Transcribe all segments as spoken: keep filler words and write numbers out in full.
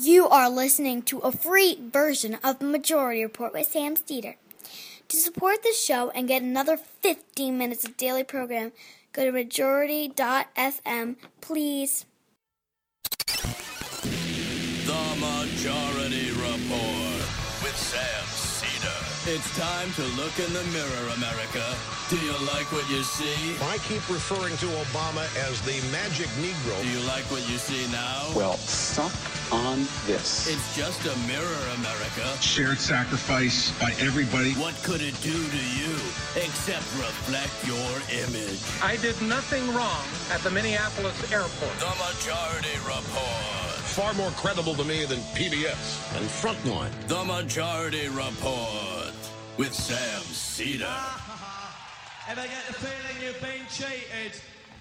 You are listening to a free version of the Majority Report with Sam Steeder. To support the show and get another fifteen minutes of daily program, go to majority dot f m, please. The Majority Report with Sam Steeder. It's time to look in the mirror, America. Do you like what you see? I keep referring to Obama as the magic Negro. Do you like what you see now? Well, suck on this. It's just a mirror, America. Shared sacrifice by everybody. What could it do to you except reflect your image? I did nothing wrong at the Minneapolis airport. The Majority Report. Far more credible to me than P B S and Frontline. The Majority Report with Sam Steeder. If I get the feeling you've been cheated.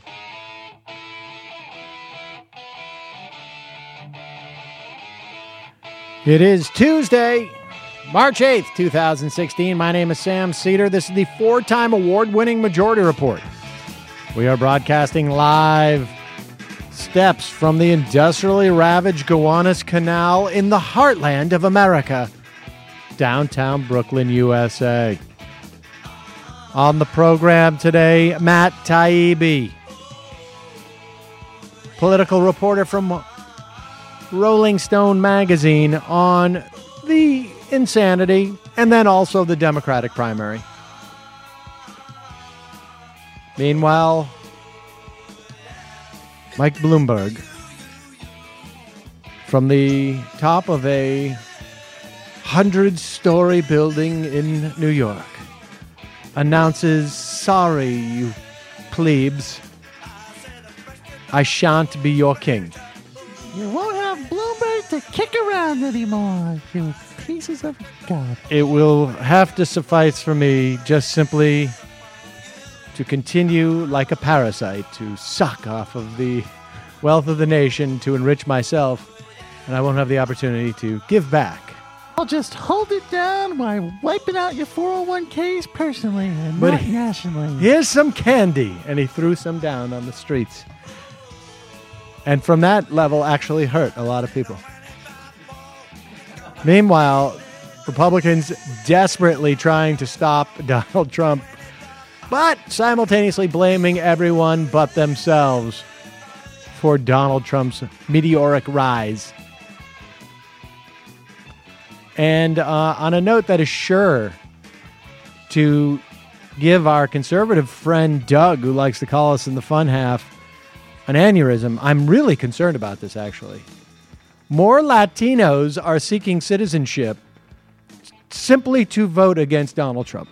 It is Tuesday, March eighth, twenty sixteen. My name is Sam Steeder. This is the four-time award-winning Majority Report. We are broadcasting live steps from the industrially ravaged Gowanus Canal in the heartland of America, downtown Brooklyn, U S A. On the program today, Matt Taibbi, political reporter from Rolling Stone magazine on the insanity and then also the Democratic primary. Meanwhile, Mike Bloomberg from the top of a hundred-story building in New York announces, "Sorry, you plebes, I shan't be your king." You won't have Bloomberg to kick around anymore, you pieces of God. It will have to suffice for me just simply to continue like a parasite to suck off of the wealth of the nation to enrich myself, and I won't have the opportunity to give back. I'll just hold it down by wiping out your four oh one k's personally and But not he- nationally. Here's some candy, and he threw some down on the streets. And from that level, actually hurt a lot of people. Meanwhile, Republicans desperately trying to stop Donald Trump, but simultaneously blaming everyone but themselves for Donald Trump's meteoric rise. And uh, on a note that is sure to give our conservative friend Doug, who likes to call us in the fun half, an aneurysm, I'm really concerned about this, actually. More Latinos are seeking citizenship simply to vote against Donald Trump.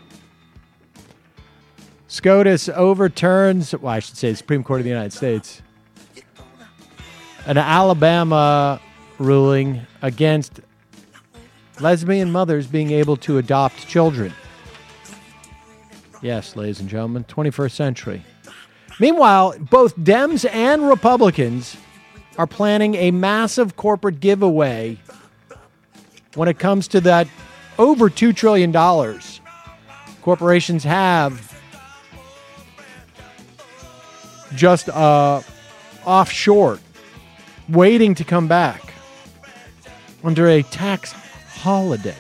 SCOTUS overturns, well, I should say the Supreme Court of the United States, an Alabama ruling against lesbian mothers being able to adopt children. Yes, ladies and gentlemen, twenty-first century. Meanwhile, both Dems and Republicans are planning a massive corporate giveaway when it comes to that over two trillion dollars corporations have just uh, offshore, waiting to come back under a tax holiday.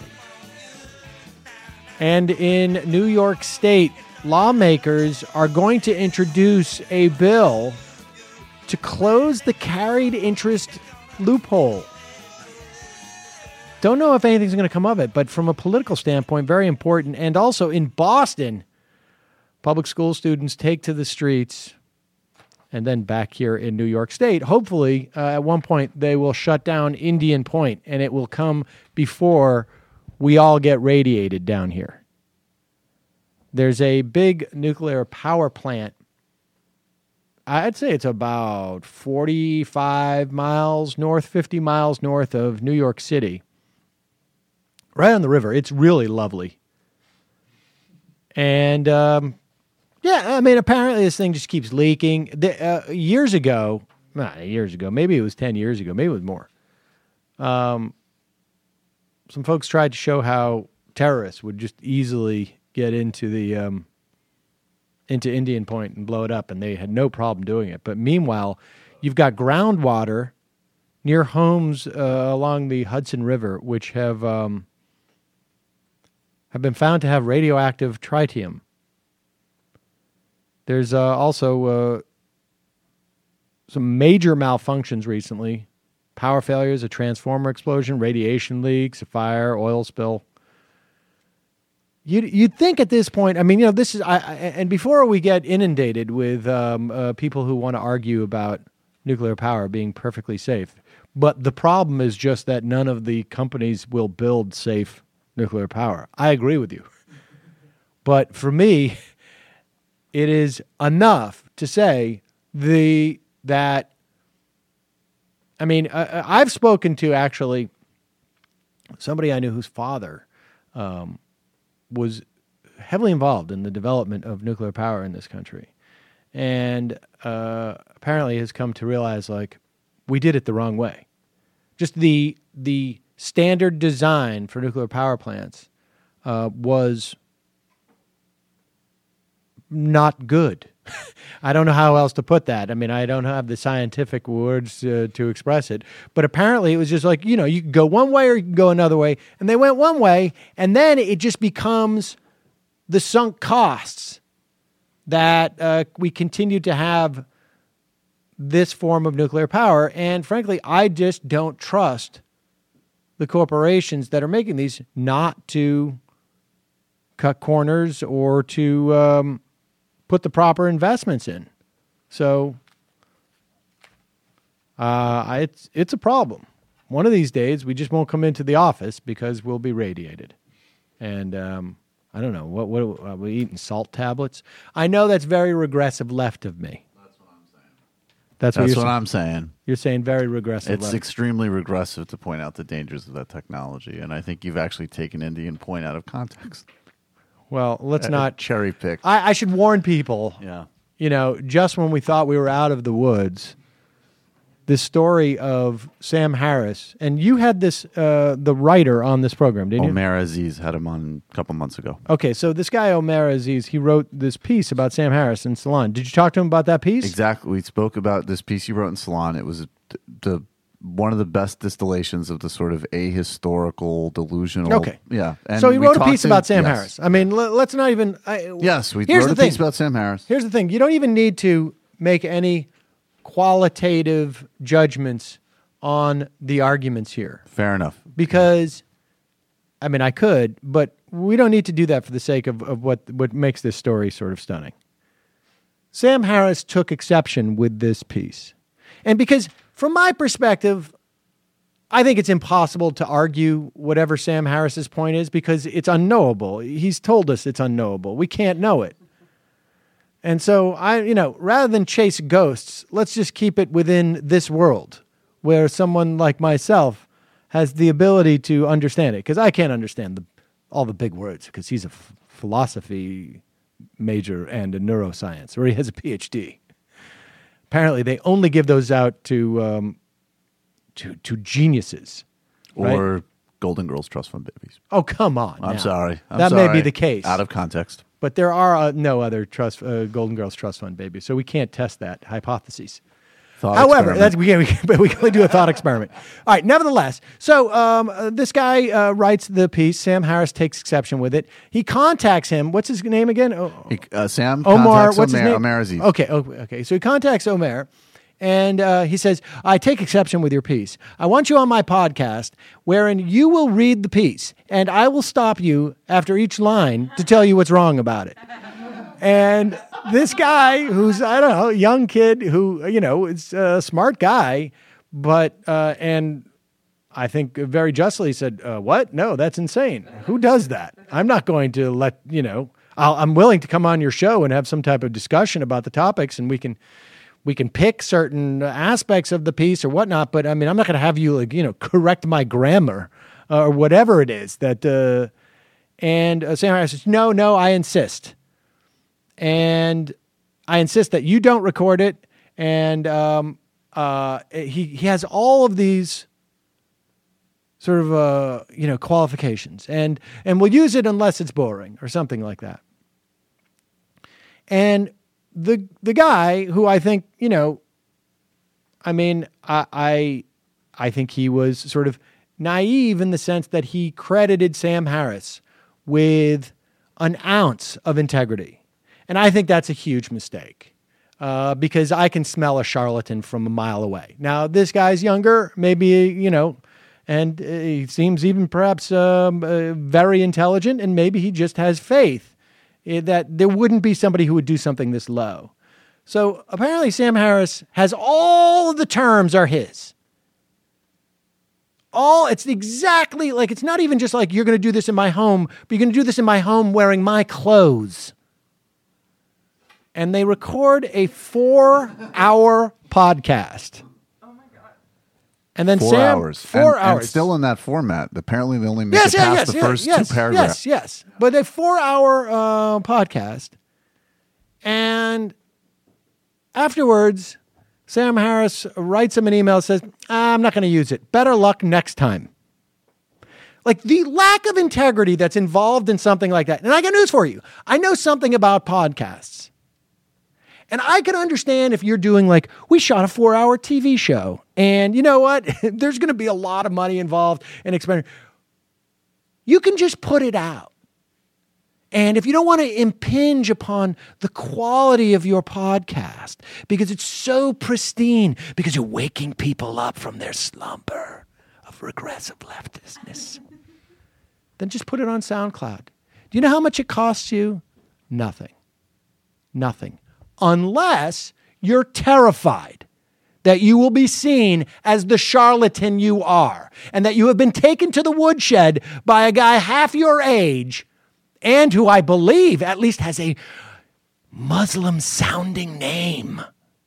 And in New York State, lawmakers are going to introduce a bill to close the carried interest loophole. Don't know if anything's going to come of it, but from a political standpoint, very important. And also in Boston, public school students take to the streets, and then back here in New York State, hopefully uh, at one point they will shut down Indian Point, and it will come before we all get radiated down here. There's a big nuclear power plant. I'd say it's about forty-five miles north, fifty miles north of New York City. Right on the river. It's really lovely. And, um, yeah, I mean, apparently this thing just keeps leaking. The, uh, years ago, not years ago, maybe it was ten years ago, maybe it was more. Um, some folks tried to show how terrorists would just easily get into the um, into Indian Point and blow it up, and they had no problem doing it. But meanwhile, you've got groundwater near homes uh, along the Hudson River, which have um, have been found to have radioactive tritium. There's uh, also uh, some major malfunctions recently. Power failures, a transformer explosion, radiation leaks, a fire, oil spill. You'd, you'd think at this point, I mean, you know, this is, I, I, and before we get inundated with um, uh, people who want to argue about nuclear power being perfectly safe, but the problem is just that none of the companies will build safe nuclear power. I agree with you. But for me, it is enough to say the that, I mean, I, I've spoken to actually somebody I knew whose father um, was heavily involved in the development of nuclear power in this country. And uh, apparently has come to realize, like, we did it the wrong way. Just the the standard design for nuclear power plants uh, was not good. I don't know how else to put that. I mean, I don't have the scientific words uh, to express it. But apparently it was just like, you know, you can go one way or you can go another way. And they went one way, and then it just becomes the sunk costs that uh, we continue to have this form of nuclear power. And frankly, I just don't trust the corporations that are making these not to cut corners or to um, put the proper investments in. So uh, it's it's a problem. One of these days, we just won't come into the office because we'll be radiated. And um, I don't know, what, what are we eating, salt tablets? I know that's very regressive left of me. That's what I'm saying. That's what, That's you're what saying. I'm saying. You're saying very regressive It's left. extremely regressive to point out the dangers of that technology, and I think you've actually taken Indian Point out of context. Well, let's Uh, not cherry pick. I, I should warn people. Yeah. You know, just when we thought we were out of the woods, this story of Sam Harris, and you had this, uh, the writer on this program, didn't you? Omer Aziz had him on a couple months ago. Okay, so this guy Omer Aziz, he wrote this piece about Sam Harris in Salon. Did you talk to him about that piece? Exactly. We spoke about this piece he wrote in Salon. It was the, the one of the best distillations of the sort of ahistorical, delusional. Okay. Yeah. And so he we wrote a talked piece to- about Sam yes. Harris. I mean, l- let's not even. I, Yes, we here's wrote the a thing. piece about Sam Harris. Here's the thing. You don't even need to make any qualitative judgments on the arguments here. Fair enough. Because, I mean, I could, but we don't need to do that for the sake of, of what, what makes this story sort of stunning. Sam Harris took exception with this piece. And because, from my perspective, I think it's impossible to argue whatever Sam Harris's point is because it's unknowable. He's told us it's unknowable. We can't know it. And so, I, you know, rather than chase ghosts, let's just keep it within this world where someone like myself has the ability to understand it. Because I can't understand the, all the big words because he's a f- philosophy major and a neuroscience, or he has a P H D. Apparently, they only give those out to um, to to geniuses, right? Or Golden Girls Trust Fund babies. Oh, come on! I'm now. sorry. I'm that sorry. may be the case. Out of context. But there are uh, no other trust uh, Golden Girls Trust Fund babies, so we can't test that hypothesis. Thought However, experiment. that's, we, can, we, can, we can only do a thought experiment. All right, nevertheless, so um, uh, this guy uh, writes the piece. Sam Harris takes exception with it. He contacts him. What's his name again? Oh, He, uh, Sam Omar. contacts What's his Omer, name? Omer Aziz. Okay, okay, okay. So he contacts Omer, and uh, he says, I take exception with your piece. I want you on my podcast wherein you will read the piece, and I will stop you after each line to tell you what's wrong about it. And this guy, who's, I don't know, a young kid who, you know, is a smart guy, but, uh, and I think very justly said, uh, what? No, that's insane. Who does that? I'm not going to let, you know, I'll, I'm willing to come on your show and have some type of discussion about the topics, and we can, we can pick certain aspects of the piece or whatnot, but I mean, I'm not going to have you, like, you know, correct my grammar uh, or whatever it is that, uh, and uh, Sam Harris says, no, no, I insist. And I insist that you don't record it. And um, uh, he he has all of these sort of uh, you know qualifications, and and we'll use it unless it's boring or something like that. And the the guy who I think you know, I mean, I I, I think he was sort of naive in the sense that he credited Sam Harris with an ounce of integrity. And I think that's a huge mistake uh, because I can smell a charlatan from a mile away. Now, this guy's younger, maybe, you know, and he seems even perhaps um, uh, very intelligent, and maybe he just has faith that there wouldn't be somebody who would do something this low. So apparently Sam Harris has all of the terms are his. All, it's exactly like, it's not even just like you're going to do this in my home, but you're going to do this in my home wearing my clothes. And they record a four-hour podcast. And then four Sam, hours. Four and, hours. And still in that format. Apparently, they only make yes, it yeah, past yes, the yes, first yes, two paragraphs. Yes, yes. But a four-hour uh, podcast. And afterwards, Sam Harris writes him an email, says, I'm not going to use it. Better luck next time. Like the lack of integrity that's involved in something like that. And I got news for you. I know something about podcasts. And I can understand if you're doing like, we shot a four hour T V show and you know what? There's going to be a lot of money involved and expense. You can just put it out. And if you don't want to impinge upon the quality of your podcast because it's so pristine, because you're waking people up from their slumber of regressive leftistness, then just put it on SoundCloud. Do you know how much it costs you? Nothing. Nothing. Unless you're terrified that you will be seen as the charlatan you are and that you have been taken to the woodshed by a guy half your age and who I believe at least has a Muslim-sounding name.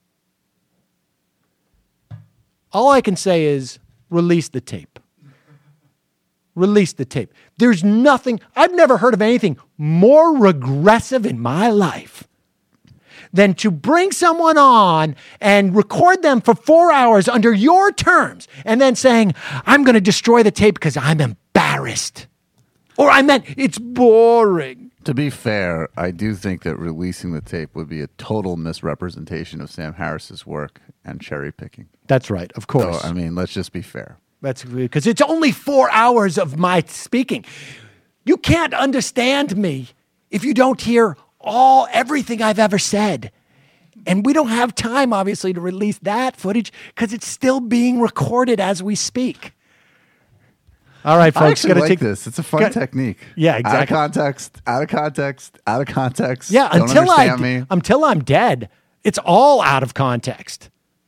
All I can say is release the tape. Release the tape. There's nothing, I've never heard of anything more regressive in my life than to bring someone on and record them for four hours under your terms and then saying, I'm going to destroy the tape because I'm embarrassed. Or I meant it's boring. To be fair, I do think that releasing the tape would be a total misrepresentation of Sam Harris's work and cherry picking. That's right, of course. So, I mean, let's just be fair. That's because it's only four hours of my speaking. You can't understand me if you don't hear all everything I've ever said. And we don't have time, obviously, to release that footage because it's still being recorded as we speak. All right, folks. I actually gotta like take, this. It's a fun got, technique. Yeah, exactly. Out of context, out of context, out of context. Yeah, Don't until I me. until I'm dead, it's all out of context.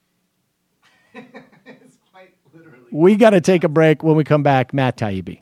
It's quite literally. We got to take a break. When we come back, Matt Taibbi.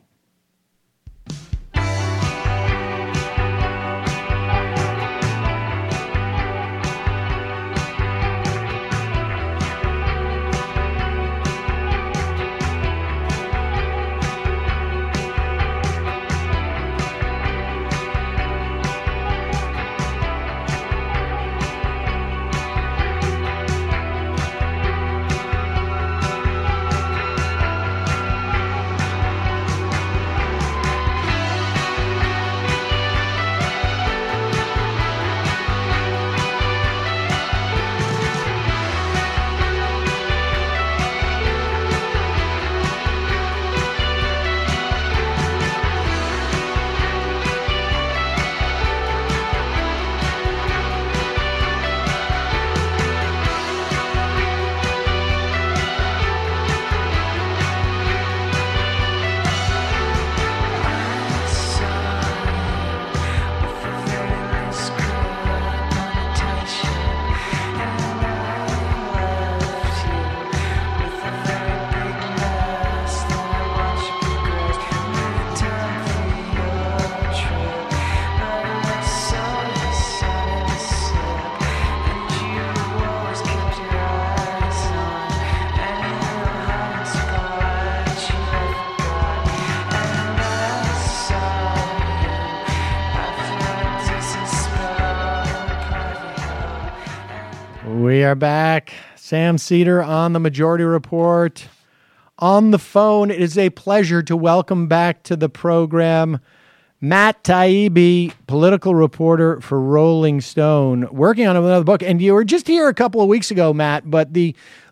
We are back. Sam Seder on the Majority Report. On the phone, it is a pleasure to welcome back to the program Matt Taibbi, political reporter for Rolling Stone, working on another book. And you were just here a couple of weeks ago, Matt, but the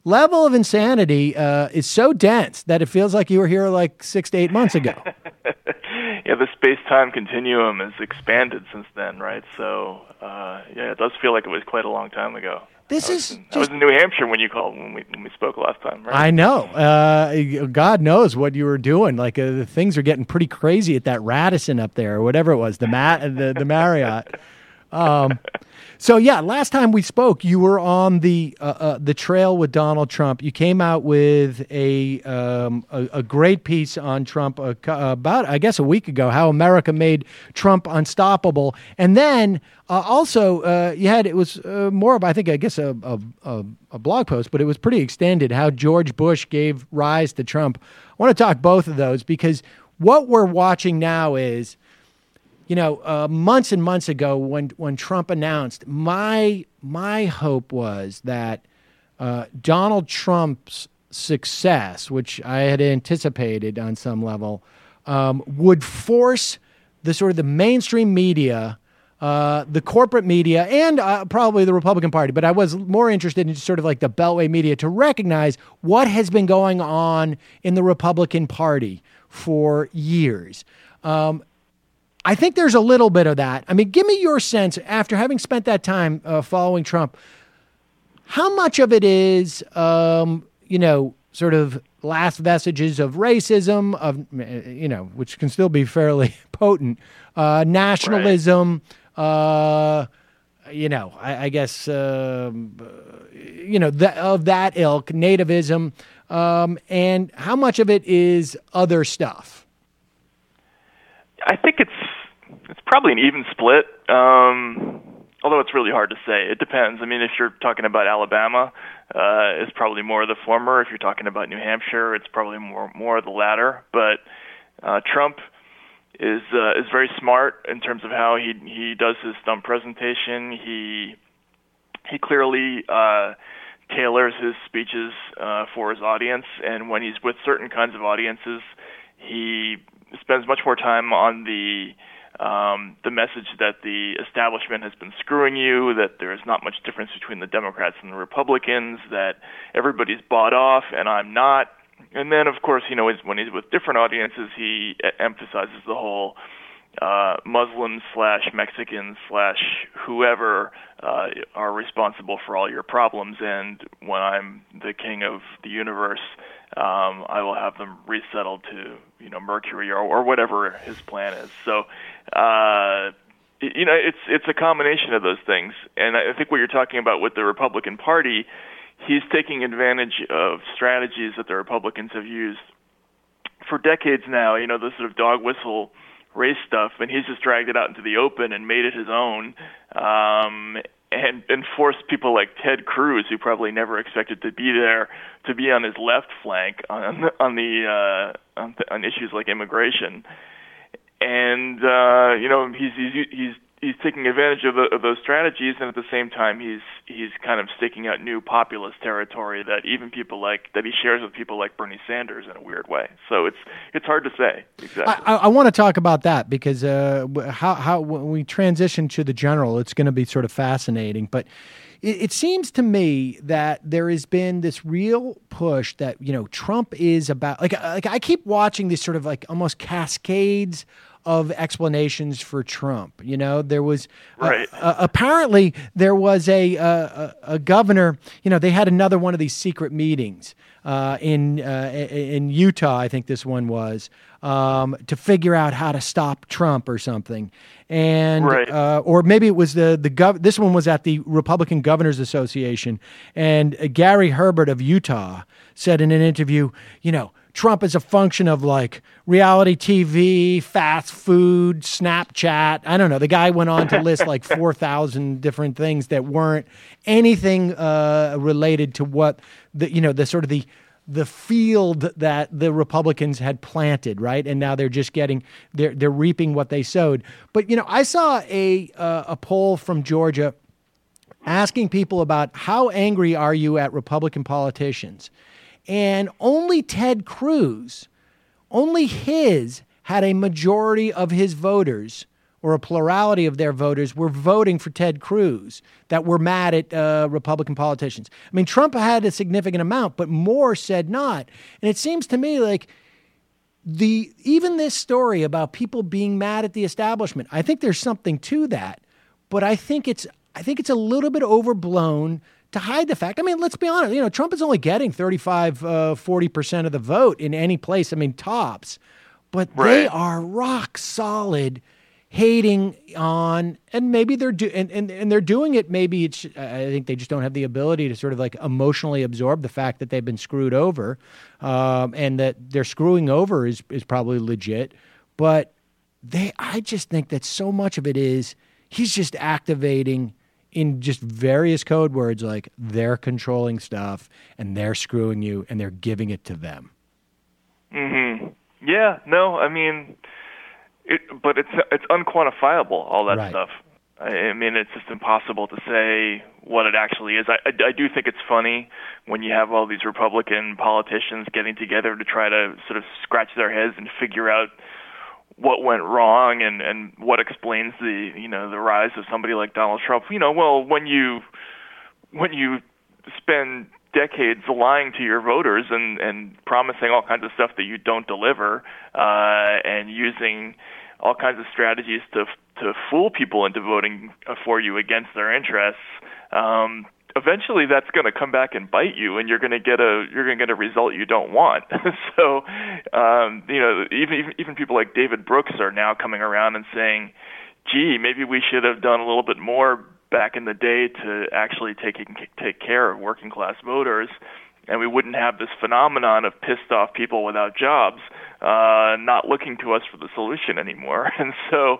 level of insanity uh, is so dense that it feels like you were here like six to eight months ago. Yeah, the space-time continuum has expanded since then, right? So, uh, yeah, it does feel like it was quite a long time ago. This I is. In, just... I was in New Hampshire when you called when we when we spoke last time, right? I know. Uh, God knows what you were doing. Like uh, the things are getting pretty crazy at that Radisson up there, or whatever it was, the Ma- the, the Marriott. Um, so yeah, last time we spoke, you were on the uh, uh, the trail with Donald Trump. You came out with a um, a, a great piece on Trump uh, about, I guess, a week ago. How America made Trump unstoppable, and then uh, also uh, you had it was uh, more of I think I guess a, a a a blog post, but it was pretty extended. How George Bush gave rise to Trump. I want to talk both of those because what we're watching now is. You know, uh, months and months ago, when when Trump announced, my my hope was that uh, Donald Trump's success, which I had anticipated on some level, um, would force the sort of the mainstream media, uh, the corporate media, and uh, probably the Republican Party, but I was more interested in sort of like the Beltway media to recognize what has been going on in the Republican Party for years. Um, I think there's a little bit of that. I mean, give me your sense, after having spent that time uh, following Trump, how much of it is, um, you know, sort of last vestiges of racism, of, you know, which can still be fairly potent, uh, nationalism, right. uh, you know, I, I guess, uh, you know, the, of that ilk, nativism, um, and how much of it is other stuff? I think it's it's probably an even split, um, although it's really hard to say. It depends. I mean, if you're talking about Alabama, uh, it's probably more of the former. If you're talking about New Hampshire, it's probably more more of the latter. But uh, Trump is uh, is very smart in terms of how he he does his stump presentation. He he clearly uh, tailors his speeches uh, for his audience, and when he's with certain kinds of audiences, he spends much more time on the um, the message that the establishment has been screwing you, that there is not much difference between the Democrats and the Republicans, that everybody's bought off and I'm not. And then, of course, you know, when he's with different audiences, he emphasizes the whole uh, Muslims slash Mexicans slash whoever uh, are responsible for all your problems, and when I'm the king of the universe, Um, I will have them resettled to, you know, Mercury or, or whatever his plan is. So, uh, you know, it's it's a combination of those things. And I think what you're talking about with the Republican Party, he's taking advantage of strategies that the Republicans have used for decades now, you know, the sort of dog whistle race stuff, and he's just dragged it out into the open and made it his own. Um, And, and force people like Ted Cruz, who probably never expected to be there, to be on his left flank on on the uh, on, on issues like immigration. And uh, you know, he's he's he's he's taking advantage of, the, of those strategies, and at the same time, he's he's kind of staking out new populist territory that even people like that he shares with people like Bernie Sanders in a weird way. So it's it's hard to say exactly. I, I want to talk about that because uh, how how when we transition to the general, it's going to be sort of fascinating. But it, it seems to me that there has been this real push that you know Trump is about like like I keep watching these sort of like almost cascades of explanations for Trump. You know, there was right. uh, uh, apparently there was a, uh, a a governor. You know, they had another one of these secret meetings uh, in uh, in Utah. I think this one was um, to figure out how to stop Trump or something. And right. uh, or maybe it was the the gov. This one was at the Republican Governors Association, and uh, Gary Herbert of Utah said in an interview, you know, Trump is a function of like reality T V, fast food, Snapchat. I don't know. The guy went on to list like four thousand different things that weren't anything uh, related to what the, you know, the sort of the, the field that the Republicans had planted, right? And now they're just getting, they're, they're reaping what they sowed. But, you know, I saw a, uh, a poll from Georgia asking people about how angry are you at Republican politicians? And only Ted Cruz, only his had a majority of his voters or a plurality of their voters were voting for Ted Cruz, that were mad at uh, Republican politicians. I mean, Trump had a significant amount, but more said not. And it seems to me like the even this story about people being mad at the establishment, I think there's something to that, but I think it's I think it's a little bit overblown to hide the fact. I mean, let's be honest, you know, Trump is only getting thirty-five, uh, forty percent of the vote in any place, I mean, tops, but right. They are rock solid hating on, and maybe they're do, and, and, and they're doing it. Maybe it's, I think they just don't have the ability to sort of like emotionally absorb the fact that they've been screwed over, um, and that they're screwing over is, is probably legit. But they, I just think that so much of it is he's just activating in just various code words, like they're controlling stuff and they're screwing you and they're giving it to them. Mm-hmm. Yeah, no, I mean, it, but it's it's unquantifiable, all that right. stuff. I, I mean, it's just impossible to say what it actually is. I, I, I do think it's funny when you have all these Republican politicians getting together to try to sort of scratch their heads and figure out what went wrong and, and what explains the, you know, the rise of somebody like Donald Trump. You know, well, when you when you spend decades lying to your voters and, and promising all kinds of stuff that you don't deliver, uh, and using all kinds of strategies to to fool people into voting for you against their interests, um, eventually that's going to come back and bite you, and you're going to get a you're going to get a result you don't want. So, um, you know, even, even even people like David Brooks are now coming around and saying, "Gee, maybe we should have done a little bit more back in the day to actually take take care of working class voters, and we wouldn't have this phenomenon of pissed off people without jobs uh, not looking to us for the solution anymore." And so,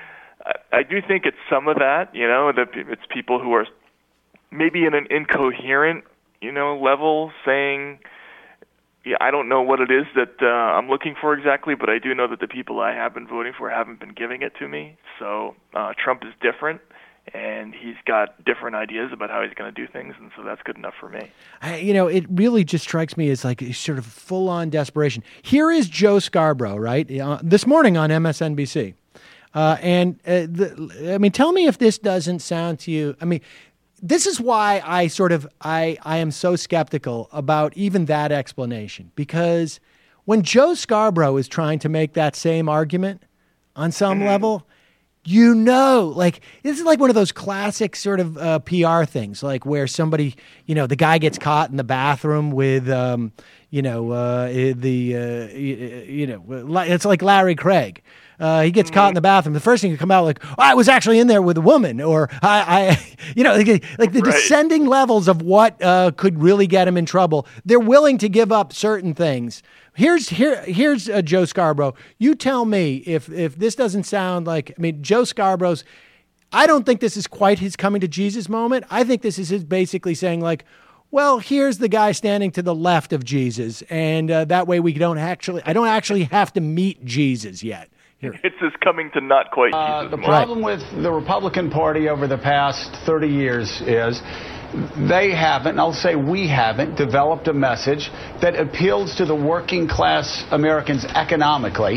I, I do think it's some of that. You know, that it's people who are maybe in an incoherent, you know, level saying, yeah, I don't know what it is that uh, I'm looking for exactly, but I do know that the people I have been voting for haven't been giving it to me. So uh, Trump is different, and he's got different ideas about how he's going to do things, and so that's good enough for me. I, you know, it really just strikes me as like a sort of full-on desperation. Here is Joe Scarborough, right, uh, this morning on M S N B C. Uh, and, uh, the, I mean, tell me if this doesn't sound to you, I mean, this is why I sort of, I, I am so skeptical about even that explanation, because when Joe Scarborough is trying to make that same argument on some mm-hmm. level, you know, like, this is like one of those classic sort of uh, P R things, like where somebody, you know, the guy gets caught in the bathroom with, um, you know, uh, the, uh, you, you know, it's like Larry Craig. Uh, he gets mm-hmm. caught in the bathroom. The first thing to come out like, oh, I was actually in there with a woman, or I, I you know, like, like the right. descending levels of what uh, could really get him in trouble. They're willing to give up certain things. Here's here here's uh, Joe Scarborough. You tell me if if this doesn't sound like, I mean, Joe Scarborough's, I don't think this is quite his coming to Jesus moment. I think this is his basically saying like, well, here's the guy standing to the left of Jesus, and uh, that way we don't actually, I don't actually have to meet Jesus yet. Here. It's his coming to not quite uh, Jesus The moment. problem with the Republican Party over the past thirty years is they haven't, and I'll say we haven't, developed a message that appeals to the working class Americans economically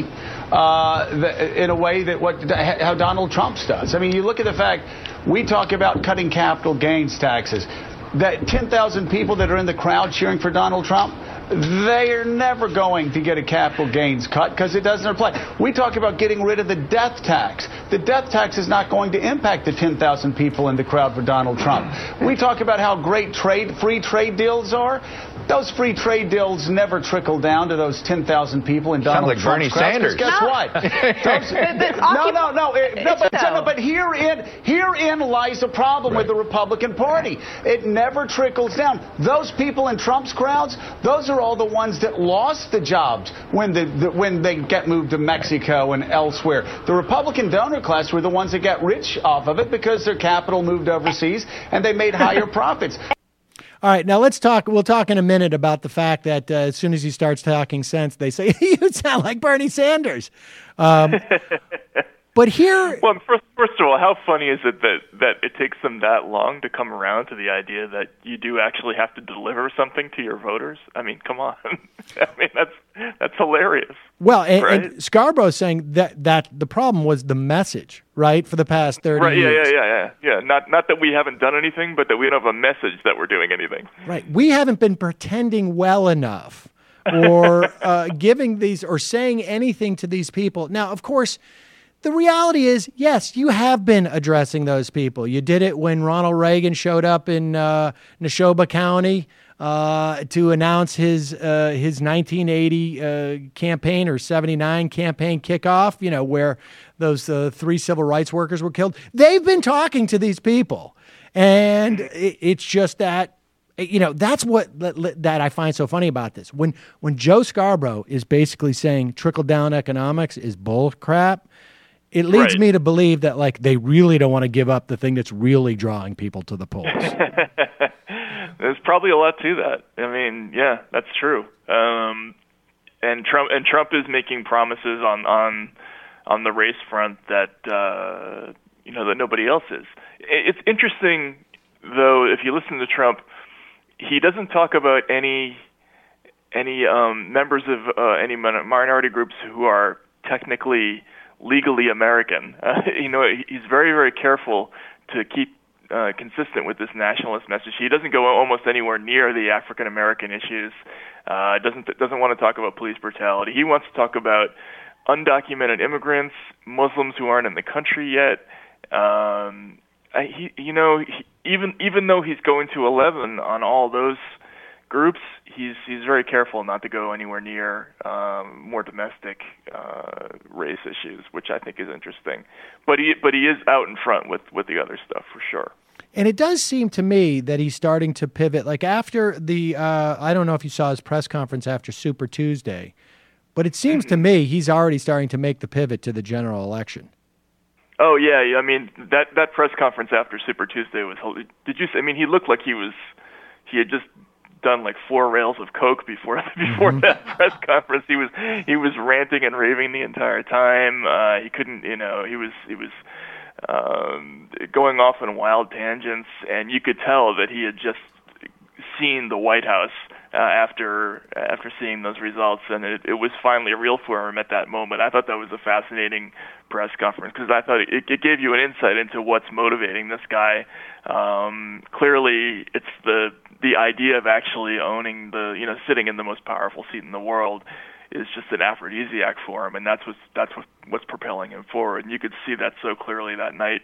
uh, the, in a way that what how Donald Trump's does. I mean, you look at the fact we talk about cutting capital gains taxes. That ten thousand people that are in the crowd cheering for Donald Trump, they are never going to get a capital gains cut because it doesn't apply. We talk about getting rid of the death tax. The death tax is not going to impact the ten thousand people in the crowd for Donald Trump. We talk about how great trade, free trade deals are. Those free trade deals never trickle down to those ten thousand people in Donald like Trump's Bernie crowd. Sanders. Guess No. what? Those, no, no, no, it, no, but, no. But herein, herein lies the problem right. with the Republican Party. It never trickles down. Those people in Trump's crowds, those are all the ones that lost the jobs when the, the when they get moved to Mexico and elsewhere. The Republican donor class were the ones that got rich off of it because their capital moved overseas and they made higher profits. All right, now let's talk. We'll talk in a minute about the fact that uh, as soon as he starts talking sense, they say, you sound like Bernie Sanders. Um, But here, well, first, first of all, how funny is it that that it takes them that long to come around to the idea that you do actually have to deliver something to your voters? I mean, come on. I mean, that's that's hilarious. Well, and, right? and Scarborough is saying that that the problem was the message, right, for the past thirty right, yeah, years. Yeah, yeah, yeah, yeah. Not not that we haven't done anything, but that we don't have a message that we're doing anything. Right. We haven't been pretending well enough, or uh, giving these or saying anything to these people. Now, of course, the reality is, yes, you have been addressing those people. You did it when Ronald Reagan showed up in uh, Neshoba County uh, to announce his uh, his nineteen eighty uh, campaign or seventy-nine campaign kickoff, you know, where those uh, three civil rights workers were killed. They've been talking to these people. And it, it's just that, you know, that's what that I find so funny about this. When when Joe Scarborough is basically saying trickle-down economics is bull crap, it leads right. me to believe that, like, they really don't want to give up the thing that's really drawing people to the polls. There's probably a lot to that. I mean, yeah, that's true. Um, and Trump and Trump is making promises on on on the race front that uh, you know that nobody else is. It's interesting, though, if you listen to Trump, he doesn't talk about any any um, members of uh, any minority groups who are technically legally American. Uh, you know, he's very, very careful to keep uh, consistent with this nationalist message. He doesn't go almost anywhere near the African American issues. Uh, doesn't doesn't want to talk about police brutality. He wants to talk about undocumented immigrants, Muslims who aren't in the country yet. Um, he, you know, he, even even though he's going to eleven on all those groups, he's he's very careful not to go anywhere near um, more domestic uh, race issues, which I think is interesting. But he but he is out in front with, with the other stuff for sure. And it does seem to me that he's starting to pivot. Like after the, uh, I don't know if you saw his press conference after Super Tuesday, but it seems to me he's already starting to make the pivot to the general election. Oh yeah, I mean that that press conference after Super Tuesday was. Did you? I mean, he looked like he was. He had just done like four rails of coke before before mm-hmm. that press conference. He was he was ranting and raving the entire time. Uh, he couldn't, you know, he was he was um, going off on wild tangents, and you could tell that he had just seen the White House uh, after after seeing those results, and it, it was finally real for him at that moment. I thought that was a fascinating press conference because I thought it, it gave you an insight into what's motivating this guy. Um, clearly, it's the the idea of actually owning the, you know, sitting in the most powerful seat in the world is just an aphrodisiac for him, and that's what's that's what, what's propelling him forward. And you could see that so clearly that night.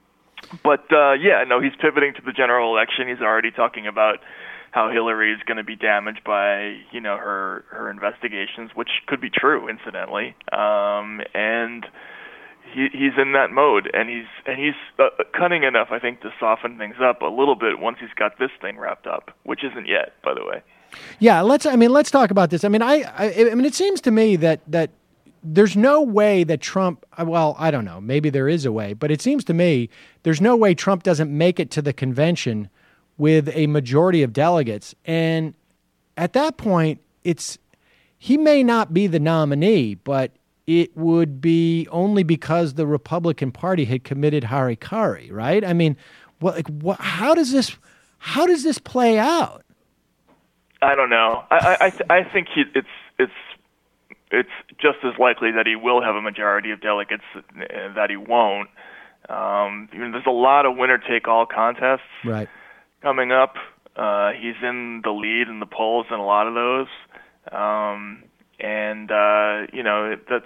But uh, yeah, no, he's pivoting to the general election. He's already talking about how Hillary is going to be damaged by, you know, her her investigations, which could be true, incidentally. Um, and he he's in that mode, and he's and he's uh, cunning enough, I think, to soften things up a little bit once he's got this thing wrapped up, which isn't yet, by the way. Yeah, let's. I mean, let's talk about this. I mean, I, I, I mean, it seems to me that that there's no way that Trump. Well, I don't know. Maybe there is a way, but it seems to me there's no way Trump doesn't make it to the convention with a majority of delegates, and at that point, it's he may not be the nominee, but it would be only because the Republican Party had committed harikari, right? I mean, what, like, what, how does this, how does this play out? I don't know. I I, th- I think he, it's it's it's just as likely that he will have a majority of delegates that he won't. Um, you know, there's a lot of winner-take-all contests right. coming up. Uh, he's in the lead in the polls in a lot of those. Um, and, uh, you know, that's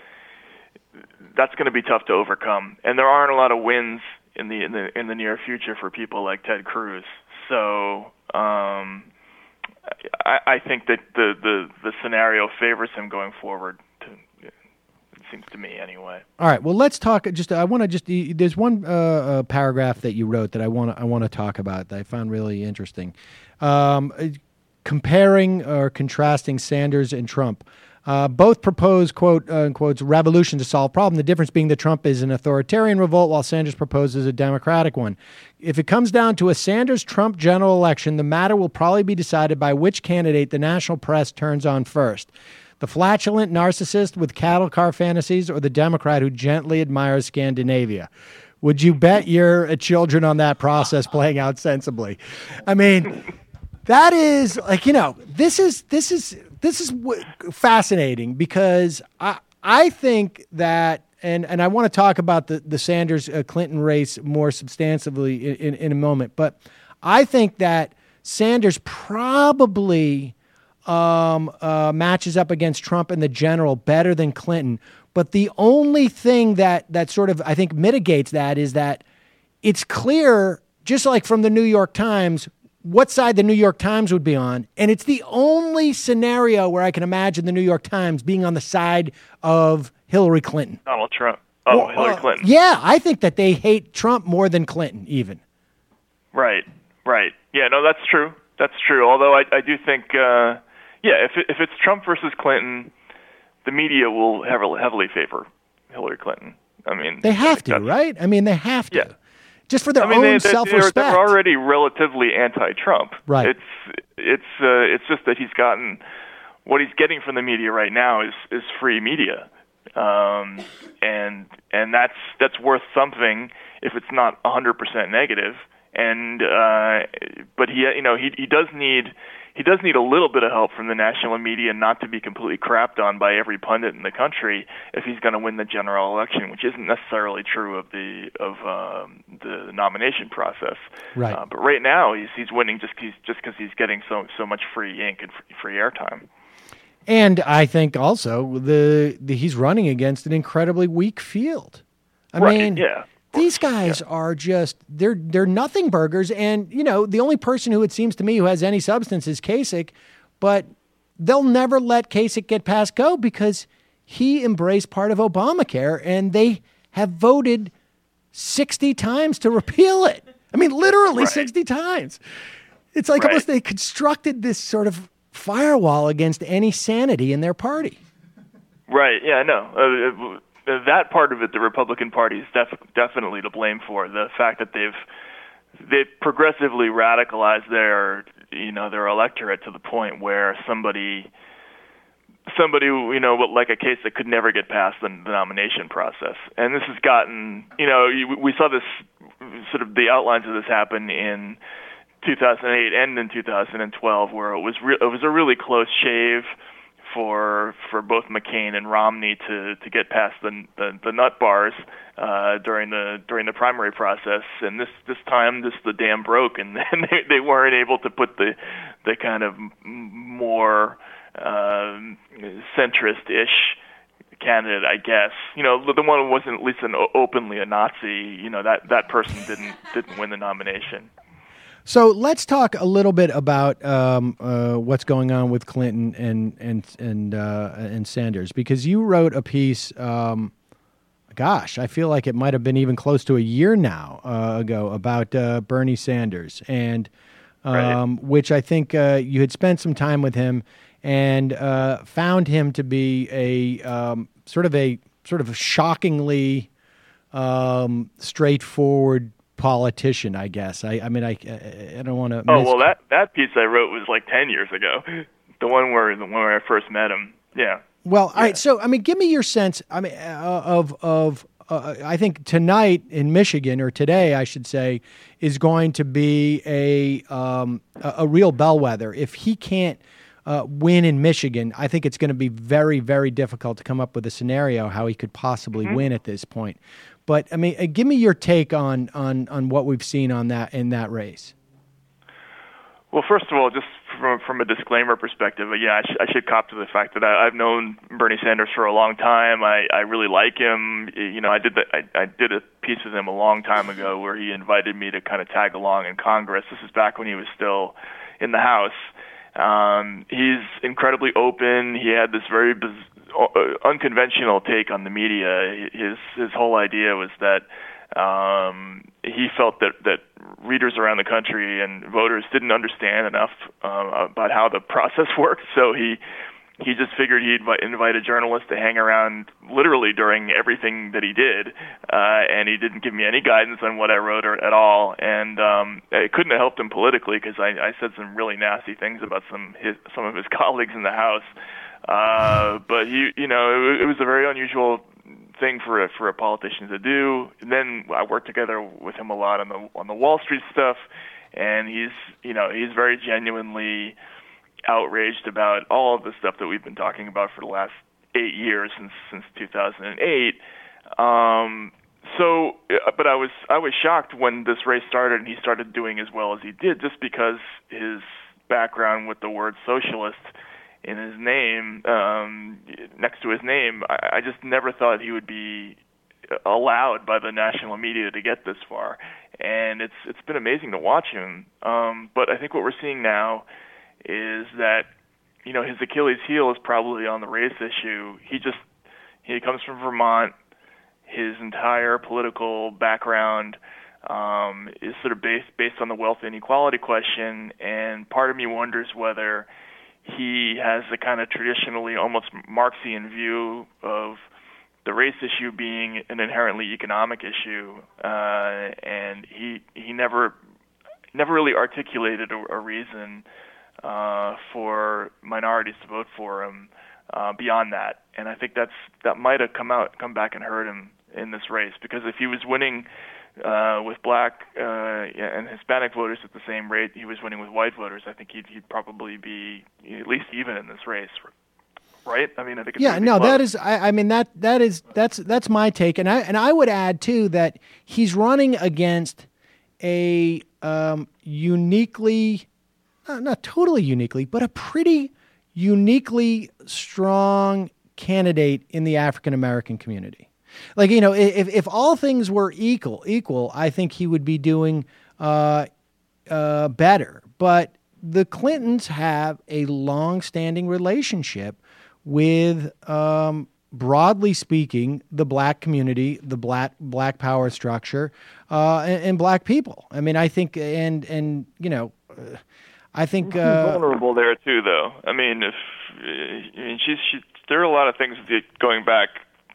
that's going to be tough to overcome. And there aren't a lot of wins in the in the, in the near future for people like Ted Cruz. So um, I, I think that the, the, the scenario favors him going forward. To, it seems to me, anyway. All right. Well, let's talk. Just I want to just. There's one uh, uh, paragraph that you wrote that I want to I want to talk about that I found really interesting. Um, comparing or contrasting Sanders and Trump. Uh, both propose, quote, uh, quotes, revolution to solve problem. The difference being that Trump is an authoritarian revolt while Sanders proposes a democratic one. If it comes down to a Sanders-Trump general election, the matter will probably be decided by which candidate the national press turns on first. The flatulent narcissist with cattle car fantasies or the Democrat who gently admires Scandinavia? Would you bet your uh, children on that process playing out sensibly? I mean, that is like, you know, this is this is this is w- fascinating because I I think that and and I want to talk about the the Sanders uh, Clinton race more substantively in, in in a moment, but I think that Sanders probably um, uh, matches up against Trump in the general better than Clinton. But the only thing that that sort of, I think, mitigates that is that it's clear, just like from the New York Times, what side the New York Times would be on. And it's the only scenario where I can imagine the New York Times being on the side of Hillary Clinton. Donald Trump. Oh, Well, Hillary uh, Clinton. Yeah, I think that they hate Trump more than Clinton, even. Right, right. Yeah, no, that's true. That's true. Although I, I do think, uh, yeah, if it, if it's Trump versus Clinton, the media will heavily, heavily favor Hillary Clinton. I mean, They have to, right? I mean, they have to. Yeah. Just for their I mean, own they, they, self-respect. They're, they're already relatively anti-Trump. Right. It's it's uh, it's just that he's gotten what he's getting from the media right now is is free media, um, and and that's that's worth something if it's not one hundred percent negative. And uh, but he you know he he does need. He does need a little bit of help from the national media not to be completely crapped on by every pundit in the country if he's going to win the general election, which isn't necessarily true of the of um, the nomination process. Right. Uh, but right now he's he's winning just he's, just because he's getting so so much free ink and free, free airtime. And I think also the, the he's running against an incredibly weak field. I right. mean, yeah. These guys yeah. are just, they're they're nothing burgers. And, you know, the only person who it seems to me who has any substance is Kasich, but they'll never let Kasich get past go because he embraced part of Obamacare and they have voted sixty times to repeal it. I mean, literally right. sixty times. It's like right. almost they constructed this sort of firewall against any sanity in their party. Right, yeah, no. Uh, That part of it, the Republican Party is def- definitely to blame for. The fact that they've they've progressively radicalized their you know their electorate to the point where somebody somebody you know like a case that could never get past the, the nomination process. And this has gotten you know we saw this sort of the outlines of this happen in two thousand eight and in two thousand twelve, where it was re- it was a really close shave for for both McCain and Romney to, to get past the the, the nut bars uh, during the during the primary process, and this this time this the dam broke, and they they weren't able to put the the kind of more uh, centrist-ish candidate, I guess. You know, the, the one who wasn't at least an openly a Nazi. You know, that that person didn't didn't win the nomination. So let's talk a little bit about um, uh, what's going on with Clinton and and and uh, and Sanders, because you wrote a piece. Um, gosh, I feel like it might have been even close to a year now uh, ago about uh, Bernie Sanders, and um, right. which I think uh, you had spent some time with him and uh, found him to be a um, sort of a sort of a shockingly um, straightforward politician, I guess. I, I mean, I, I don't want to. Oh mis- well, that that piece I wrote was like ten years ago. The one where the one where I first met him. Yeah. Well, yeah. all right. So, I mean, give me your sense. I mean, uh, of of uh, I think tonight in Michigan, or today, I should say, is going to be a um, a, a real bellwether. If he can't uh, win in Michigan, I think it's going to be very, very difficult to come up with a scenario how he could possibly mm-hmm. win at this point. But I mean, give me your take on, on, on what we've seen on that in that race. Well, first of all, just from from a disclaimer perspective, yeah, I, sh- I should cop to the fact that I, I've known Bernie Sanders for a long time. I, I really like him. You know, I did the, I, I did a piece with him a long time ago where he invited me to kind of tag along in Congress. This is back when he was still in the House. Um, he's incredibly open. He had this very biz- unconventional take on the media. His his whole idea was that um, he felt that, that readers around the country and voters didn't understand enough uh, about how the process worked. So he he just figured he'd invite a journalist to hang around literally during everything that he did, uh, and he didn't give me any guidance on what I wrote or at all. And um, it couldn't have helped him politically because I, I said some really nasty things about some his, some of his colleagues in the House. Uh, but he, you know, it, it was a very unusual thing for a, for a politician to do. And then I worked together with him a lot on the on the Wall Street stuff, and he's, you know, he's very genuinely outraged about all of the stuff that we've been talking about for the last eight years since since two thousand eight. Um, so, but I was I was shocked when this race started and he started doing as well as he did, just because his background with the word socialist in his name, um, next to his name, I, I just never thought he would be allowed by the national media to get this far. And it's it's been amazing to watch him. Um, but I think what we're seeing now is that, you know, his Achilles heel is probably on the race issue. He just, he comes from Vermont. His entire political background um, is sort of based based on the wealth inequality question, and part of me wonders whether he has a kind of traditionally almost Marxian view of the race issue being an inherently economic issue, uh, and he he never never really articulated a, a reason uh, for minorities to vote for him uh, beyond that. And I think that's that might have come out come back and hurt him in this race, because if he was winning uh, with black uh, and Hispanic voters at the same rate he was winning with white voters, I think he'd, he'd probably be at least even in this race, right? I mean, I think it's yeah, no, close. that is, I, I mean that that is that's that's my take, and I and I would add too that he's running against a um, uniquely, uh, not totally uniquely, but a pretty uniquely strong candidate in the African American community. Like, you know, if if all things were equal, equal, I think he would be doing uh, uh, better. But the Clintons have a long-standing relationship with, um, broadly speaking, the black community, the black black power structure, uh, and, and black people. I mean, I think, and and you know, uh, I think she's uh, vulnerable there too, though. I mean, if I mean, she's she, there are a lot of things that going back.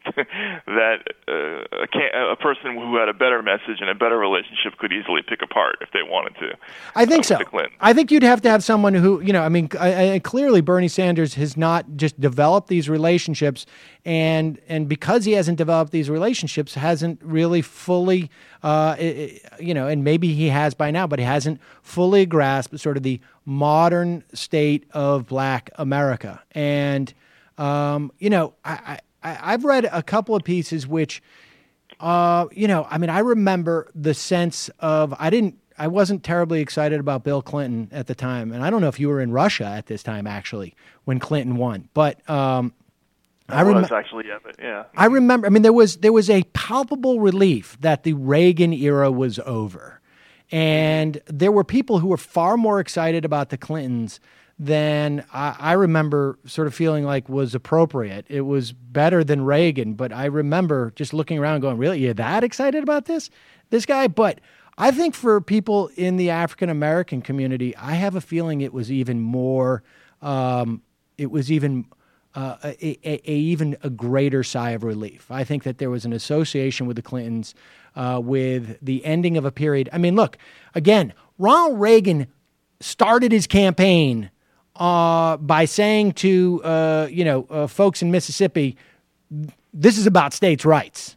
that uh, a, can- a person who had a better message and a better relationship could easily pick apart if they wanted to. I think uh, so. I think you'd have to have someone who, you know, I mean, I, I, clearly Bernie Sanders has not just developed these relationships, and and because he hasn't developed these relationships, hasn't really fully, uh, you know, and maybe he has by now, but he hasn't fully grasped sort of the modern state of Black America. And, um, you know, I, I I, I've read a couple of pieces which, uh, you know, I mean, I remember the sense of, I didn't, I wasn't terribly excited about Bill Clinton at the time. And I don't know if you were in Russia at this time, actually, when Clinton won. But um, I, I was rem- actually, yeah, but yeah. I remember, I mean, there was, there was a palpable relief that the Reagan era was over. And there were people who were far more excited about the Clintons than I, I remember sort of feeling like was appropriate. It was better than Reagan, but I remember just looking around going, really, you're that excited about this, this guy? But I think for people in the African-American community, I have a feeling it was even more, um, it was even uh, a, a, a even a greater sigh of relief. I think that there was an association with the Clintons, uh, with the ending of a period. I mean, look, again, Ronald Reagan started his campaign Uh, by saying to, uh, you know, uh, folks in Mississippi, this is about states' rights.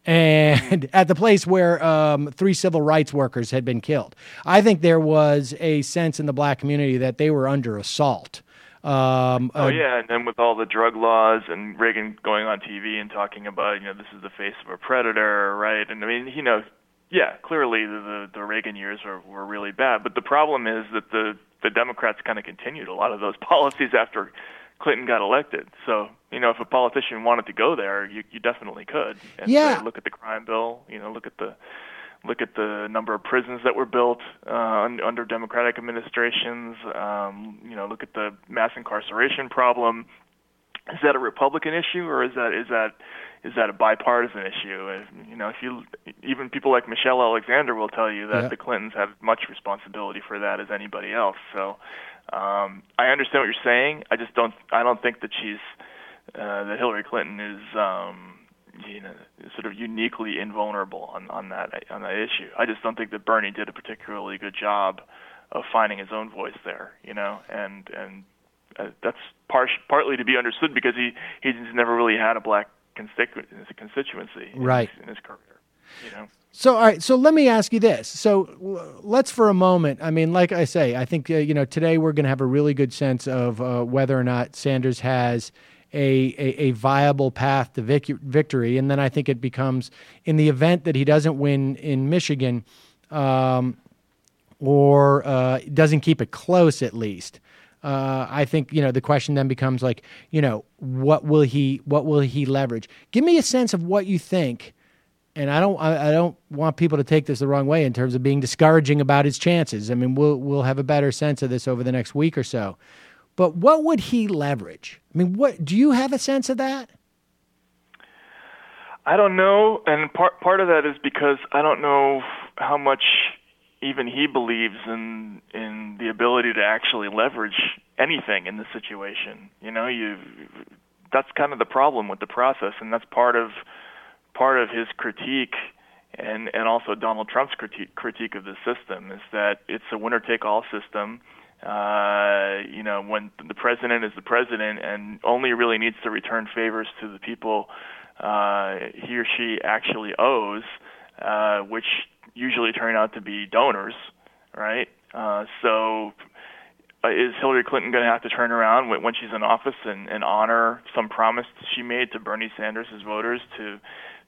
And at the place where um, three civil rights workers had been killed. I think there was a sense in the black community that they were under assault. Um, oh, uh, yeah, and then with all the drug laws and Reagan going on T V and talking about, you know, this is the face of a predator, right? And I mean, you know, yeah, clearly the, the, the Reagan years were, were really bad. But the problem is that the the Democrats kind of continued a lot of those policies after Clinton got elected. So, you know, if a politician wanted to go there, you, you definitely could. And yeah. So look at the crime bill, you know, look at the look at the number of prisons that were built uh, under Democratic administrations, um, you know, look at the mass incarceration problem. Is that a Republican issue, or is that is that is that a bipartisan issue? If, you know, if you even people like Michelle Alexander will tell you that yeah. the Clintons have much responsibility for that as anybody else. So um, I understand what you're saying. I just don't. I don't think that she's uh, that Hillary Clinton is um, you know sort of uniquely invulnerable on, on that on that issue. I just don't think that Bernie did a particularly good job of finding his own voice there. You know, and and uh, that's par- partly to be understood because he he's never really had a black constitu- constituency in, right. his, in his career. You know. So, all right. So let me ask you this. So w- let's for a moment. I mean, like I say, I think uh, you know today we're going to have a really good sense of uh, whether or not Sanders has A, a, a viable path to vic- victory. And then I think it becomes, in the event that he doesn't win in Michigan, um, or uh, doesn't keep it close at least, uh, I think, you know, the question then becomes like, you know, what will he what will he leverage? Give me a sense of what you think. And I don't I, I don't want people to take this the wrong way in terms of being discouraging about his chances. I mean, we'll we'll have a better sense of this over the next week or so. But what would he leverage? I mean, what do you have a sense of that? I don't know, and part part of that is because I don't know how much even he believes in in the ability to actually leverage anything in this situation. You know, you that's kind of the problem with the process, and that's part of part of his critique, and and also Donald Trump's critique critique of the system is that it's a winner-take-all system. Uh, you know, when the president is the president and only really needs to return favors to the people uh, he or she actually owes, uh, which usually turn out to be donors, right? Uh, so uh, is Hillary Clinton going to have to turn around when, when she's in office and, and honor some promise she made to Bernie Sanders' voters to,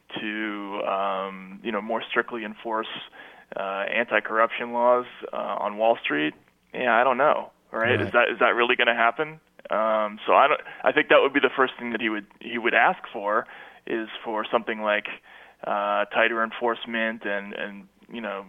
to um, you know, more strictly enforce uh, anti-corruption laws uh, on Wall Street? Yeah, I don't know. Right? right? Is that is that really going to happen? Um, so I don't. I think that would be the first thing that he would he would ask for is for something like uh, tighter enforcement and and you know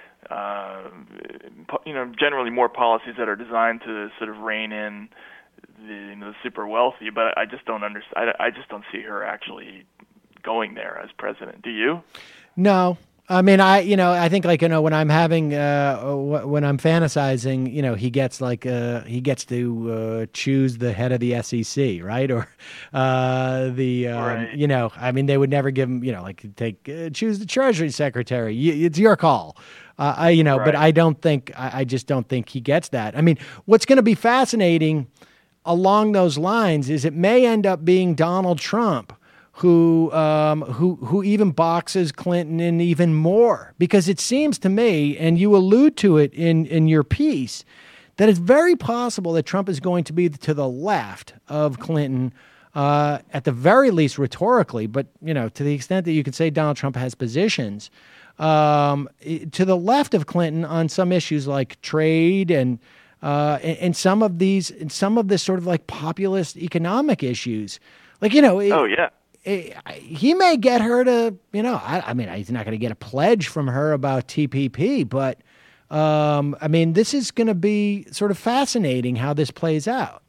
uh, you know generally more policies that are designed to sort of rein in the, you know, the super wealthy. But I just don't understand. I, I just don't see her actually going there as president. Do you? No. I mean, I, you know, I think like, you know, when I'm having, uh, when I'm fantasizing, you know, he gets like, uh, he gets to uh, choose the head of the S E C, right? Or uh, the, um, right. you know, I mean, they would never give him, you know, like take, uh, choose the Treasury Secretary. You, it's your call. Uh, I, you know, right. but I don't think, I, I just don't think he gets that. I mean, what's going to be fascinating along those lines is it may end up being Donald Trump who um, who who even boxes Clinton in even more, because it seems to me, and you allude to it in, in your piece, that it's very possible that Trump is going to be to the left of Clinton, uh, at the very least rhetorically, but you know, to the extent that you could say Donald Trump has positions um, to the left of Clinton on some issues like trade and uh, and, and some of these, and some of this sort of like populist economic issues, like you know. It, oh yeah. He may get her to, you know, I, I mean, he's not going to get a pledge from her about T P P, but, um, I mean, this is going to be sort of fascinating how this plays out.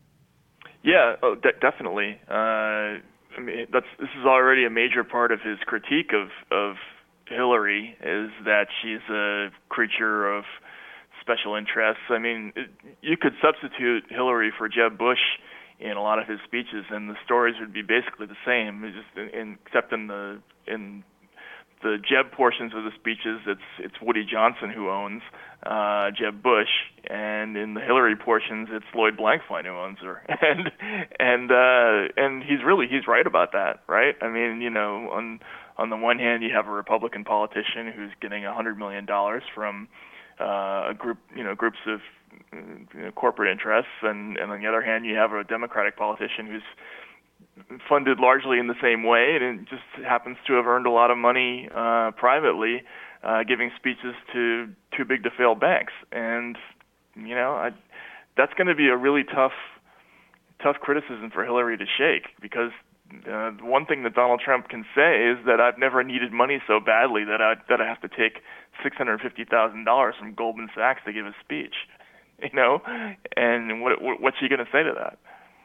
Yeah, oh, de- definitely. Uh, I mean, that's this is already a major part of his critique of, of Hillary, is that she's a creature of special interests. I mean, it, you could substitute Hillary for Jeb Bush in a lot of his speeches, and the stories would be basically the same, just in, in, except in the in the Jeb portions of the speeches, it's it's Woody Johnson who owns uh, Jeb Bush, and in the Hillary portions, it's Lloyd Blankfein who owns her, and and uh, and he's really he's right about that, right? I mean, you know, on on the one hand, you have a Republican politician who's getting a hundred million dollars from uh, a group, you know, groups of you know, corporate interests, and, and on the other hand, you have a Democratic politician who's funded largely in the same way, and it just happens to have earned a lot of money uh, privately, uh, giving speeches to too big to fail banks. And you know, I, that's going to be a really tough, tough criticism for Hillary to shake, because uh, one thing that Donald Trump can say is that I've never needed money so badly that I that I have to take six hundred fifty thousand dollars from Goldman Sachs to give a speech. You know, and what, what what's she going to say to that?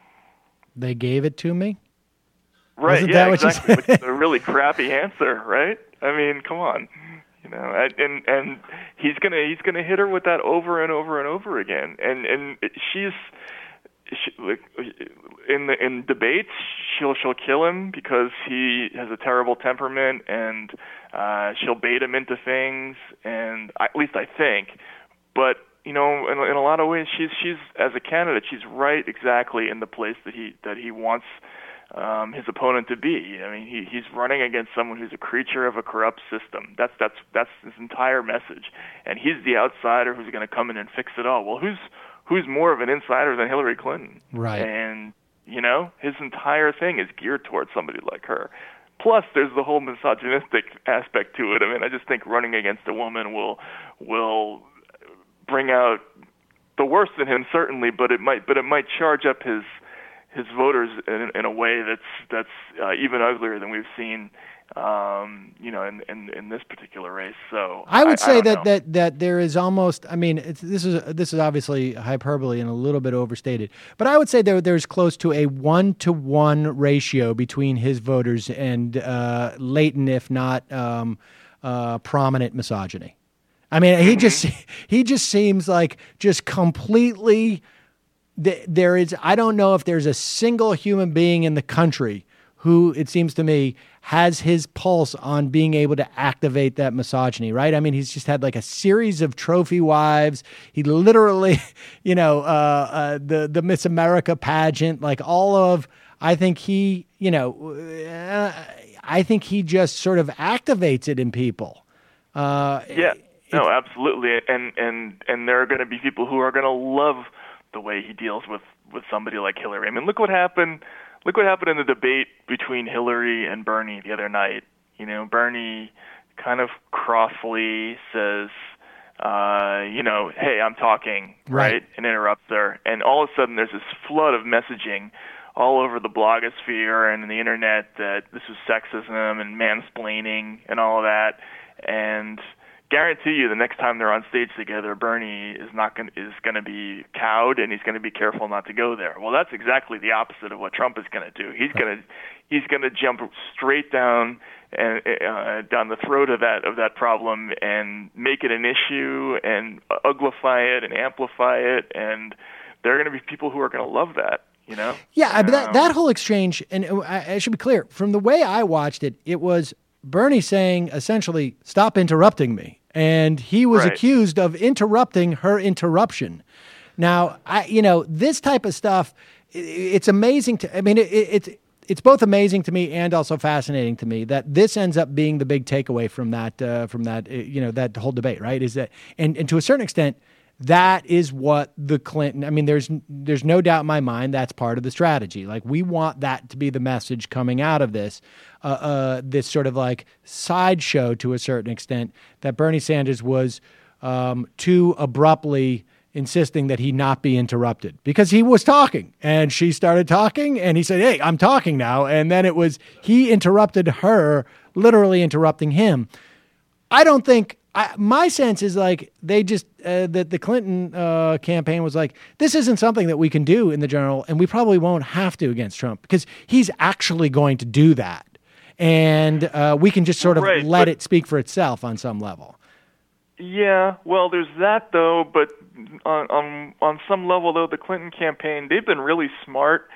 They gave it to me? Right, Wasn't yeah, that what exactly. you said? Which is a really crappy answer, right? I mean, come on. You know, and and he's going to he's going to hit her with that over and over and over again. And and she's she, like in the in debates, she'll she'll kill him because he has a terrible temperament, and uh she'll bait him into things, and at least I think. But you know, in, in a lot of ways, she's she's as a candidate, she's right exactly in the place that he that he wants um, his opponent to be. I mean, he he's running against someone who's a creature of a corrupt system. That's that's that's his entire message, and he's the outsider who's going to come in and fix it all. Well, who's who's more of an insider than Hillary Clinton? Right. And you know, his entire thing is geared towards somebody like her. Plus, there's the whole misogynistic aspect to it. I mean, I just think running against a woman will will bring out the worst in him, certainly, but it might but it might charge up his his voters in, in a way that's that's uh, even uglier than we've seen, um, you know, in, in in this particular race. So I would I, say I that, know. that that there is almost. I mean, it's, this is this is obviously hyperbole and a little bit overstated, but I would say there there's close to a one to one ratio between his voters and uh, latent, if not um, uh, prominent, misogyny. I mean, he just he just seems like just completely. There is. I don't know if there's a single human being in the country who, it seems to me, has his pulse on being able to activate that misogyny, right? I mean, he's just had like a series of trophy wives. He literally, you know, uh, uh, the the Miss America pageant, like all of. I think he, you know, uh, I think he just sort of activates it in people. Uh, yeah. No, absolutely, and and and there are going to be people who are going to love the way he deals with, with somebody like Hillary. I mean, look what happened. Look what happened in the debate between Hillary and Bernie the other night. You know, Bernie kind of crossly says, uh, you know, hey, I'm talking, right? right, and interrupts her, and all of a sudden there's this flood of messaging all over the blogosphere and the internet that this is sexism and mansplaining and all of that, and guarantee you the next time they're on stage together, Bernie is not going is going to be cowed and he's going to be careful not to go there. Well, that's exactly the opposite of what Trump is going to do. He's going to he's going to jump straight down and uh, down the throat of that of that problem and make it an issue and uglify it and amplify it, and there are going to be people who are going to love that. You know? Yeah, but that um, that whole exchange, and I, I should be clear, from the way I watched it, it was Bernie saying essentially, "Stop interrupting me." And he was right. accused of interrupting her interruption. Now, I, you know, this type of stuff, it, it's amazing to, I mean, it, it, it's, it's both amazing to me and also fascinating to me that this ends up being the big takeaway from that, uh, from that, you know, that whole debate, right? Is that, and, and to a certain extent, that is what the Clinton, I mean, there's there's no doubt in my mind that's part of the strategy. Like, we want that to be the message coming out of this, uh, uh, this sort of like sideshow to a certain extent, that Bernie Sanders was um, too abruptly insisting that he not be interrupted because he was talking and she started talking and he said, "Hey, I'm talking now." And then it was, he interrupted her, literally interrupting him. I don't think, I, my sense is like they just, uh, that the Clinton uh, campaign was like, this isn't something that we can do in the general, and we probably won't have to against Trump because he's actually going to do that. And uh, we can just sort of right, let but, it speak for itself on some level. Yeah, well, there's that, though, but on, on, on some level, though, the Clinton campaign, they've been really smart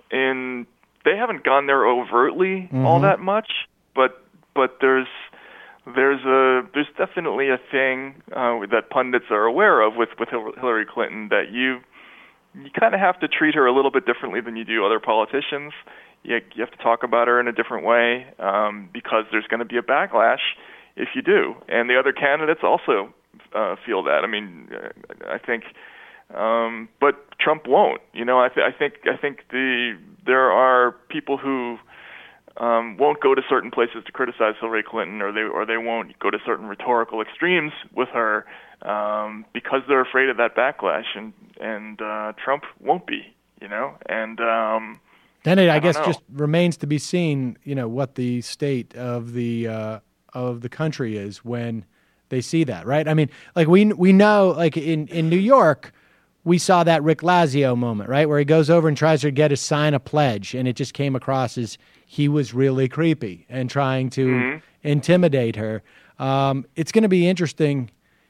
in, they haven't gone there overtly mm-hmm. all that much, but but there's, There's a there's definitely a thing uh, that pundits are aware of with, with Hillary Clinton, that you you kind of have to treat her a little bit differently than you do other politicians. You, you have to talk about her in a different way um, because there's going to be a backlash if you do. And the other candidates also uh, feel that. I mean, I think, um, but Trump won't. You know, I, th- I think I think the there are people who Um, won't go to certain places to criticize Hillary Clinton, or they or they won't go to certain rhetorical extremes with her um, because they're afraid of that backlash, and and uh, Trump won't be, you know. And um, then it, I, I guess, know. just remains to be seen, you know, what the state of the uh, of the country is when they see that, right? I mean, like we we know, like in in New York, we saw that Rick Lazio moment, right, where he goes over and tries to get us sign a pledge, and it just came across as he was really creepy and trying to mm-hmm. intimidate her. Um, it's going to be interesting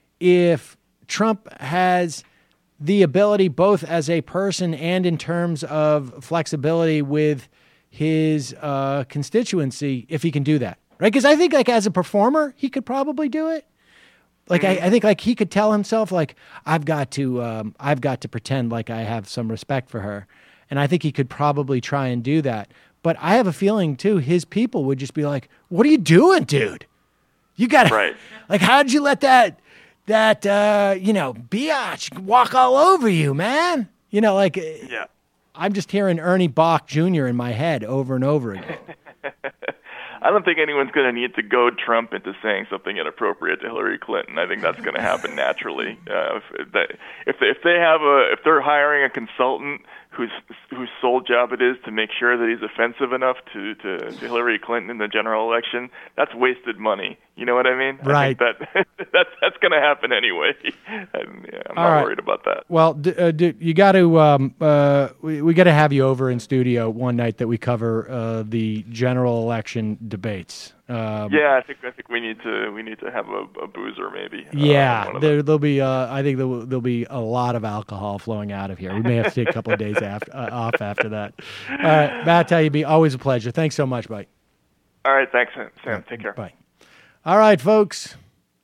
if Trump has the ability, both as a person and in terms of flexibility with his uh, constituency, if he can do that, right? Because I think, like, as a performer, he could probably do it. Like, I, I think like he could tell himself, like, I've got to, um, I've got to pretend like I have some respect for her. And I think he could probably try and do that. But I have a feeling too, his people would just be like, what are you doing, dude? You got to, right. like, how'd you let that, that, uh, you know, biatch walk all over you, man? You know, like, yeah. I'm just hearing Ernie Bach Junior in my head over and over again. I don't think anyone's going to need to goad Trump into saying something inappropriate to Hillary Clinton. I think that's going to happen naturally. Uh, if, that, if they, if they have a if they're hiring a consultant whose whose sole job it is to make sure that he's offensive enough to, to, to Hillary Clinton in the general election, that's wasted money. You know what I mean? Right. I think that that's that's going to happen anyway. I'm, yeah, I'm not right. worried about that. Well, d- uh, d- you got to um, uh, we, we got to have you over in studio one night that we cover uh, the general election debates. Um, yeah, I think I think we need to we need to have a, a boozer maybe. Yeah, uh, there, there'll be uh, I think there'll, there'll be a lot of alcohol flowing out of here. We may have to take a couple of days after, uh, off after that. All right, Matt Taibbi, always a pleasure. Thanks so much, Mike. All right, thanks, Sam. Sam take care. Bye. All right, folks.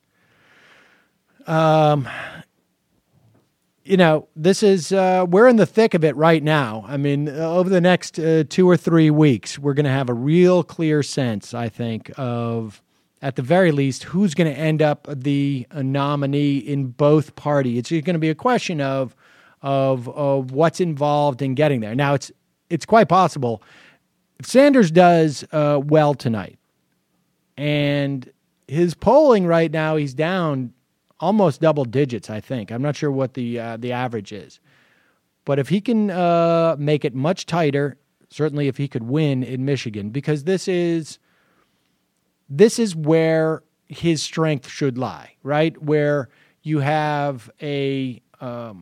Um, you know, this is, uh, we're in the thick of it right now. I mean, over the next uh, two or three weeks, we're going to have a real clear sense, I think, of, at the very least, who's going to end up the uh, nominee in both parties. It's going to be a question of, of, of what's involved in getting there. Now, it's, it's quite possible if Sanders does uh, well tonight, and his polling right now, he's down almost double digits, I think. I'm not sure what the uh, the average is. But if he can uh, make it much tighter, certainly if he could win in Michigan, because this is this is where his strength should lie, right? Where you have a um,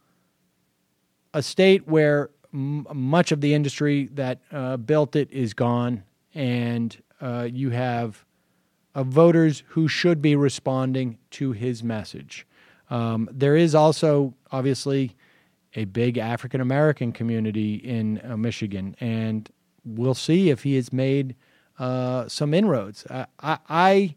a state where m- much of the industry that uh, built it is gone, and uh, you have of voters who should be responding to his message. Um, there is also, obviously, a big African-American community in uh, Michigan, and we'll see if he has made uh, some inroads. Uh, I, I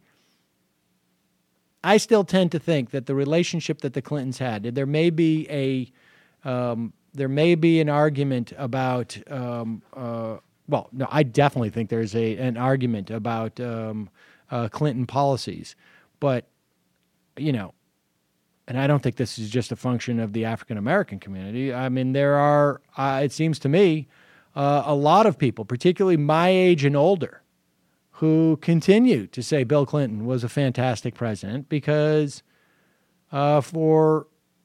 I still tend to think that the relationship that the Clintons had, there may be a um, there may be an argument about um, uh, well, no, I definitely think there's a an argument about um, Uh, Clinton policies, but, you know, and I don't think this is just a function of the African-American community. I mean, there are, uh, it seems to me, uh, a lot of people, particularly my age and older, who continue to say Bill Clinton was a fantastic president because uh, for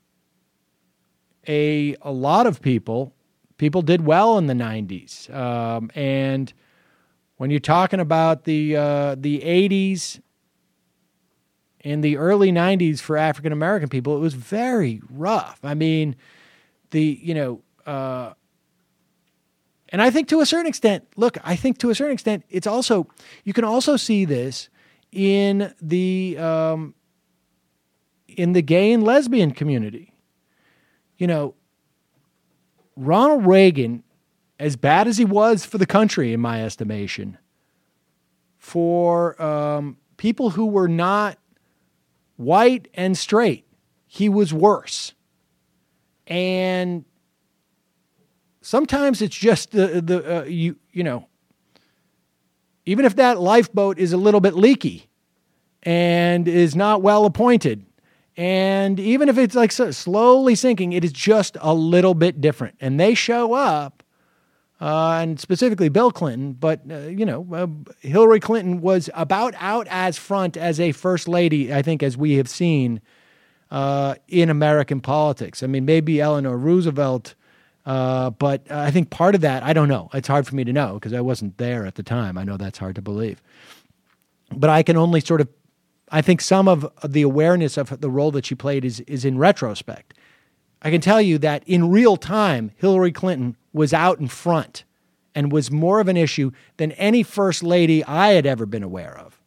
a, a lot of people, people did well in the nineties. Um, and when you're talking about the uh, the eighties and the early nineties for African American people, it was very rough. I mean, the you know, uh, and I think to a certain extent, look, I think to a certain extent, it's also you can also see this in the um, in the gay and lesbian community. You know, Ronald Reagan, as bad as he was for the country, in my estimation, for um, people who were not white and straight, he was worse. And sometimes it's just the the uh, you you know, even if that lifeboat is a little bit leaky and is not well appointed, and even if it's like so slowly sinking, it is just a little bit different. And they show up. Uh, and specifically Bill Clinton, but, uh, you know, uh, Hillary Clinton was about out as front as a first lady, I think, as we have seen uh, in American politics. I mean, maybe Eleanor Roosevelt, uh, but I think part of that, I don't know. It's hard for me to know because I wasn't there at the time. I know that's hard to believe. But I can only sort of, I think some of the awareness of the role that she played is is in retrospect. I can tell you that in real time, Hillary Clinton was out in front and was more of an issue than any first lady I had ever been aware of.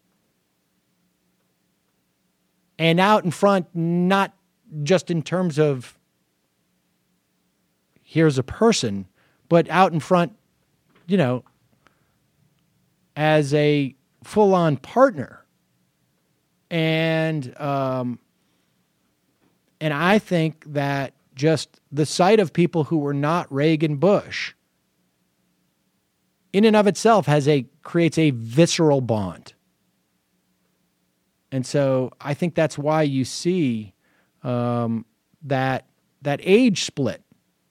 And out in front, not just in terms of here's a person, but out in front, you know, as a full-on partner And um, and I think that just the sight of people who were not Reagan Bush in and of itself has a creates a visceral bond. And so I think that's why you see um, that that age split.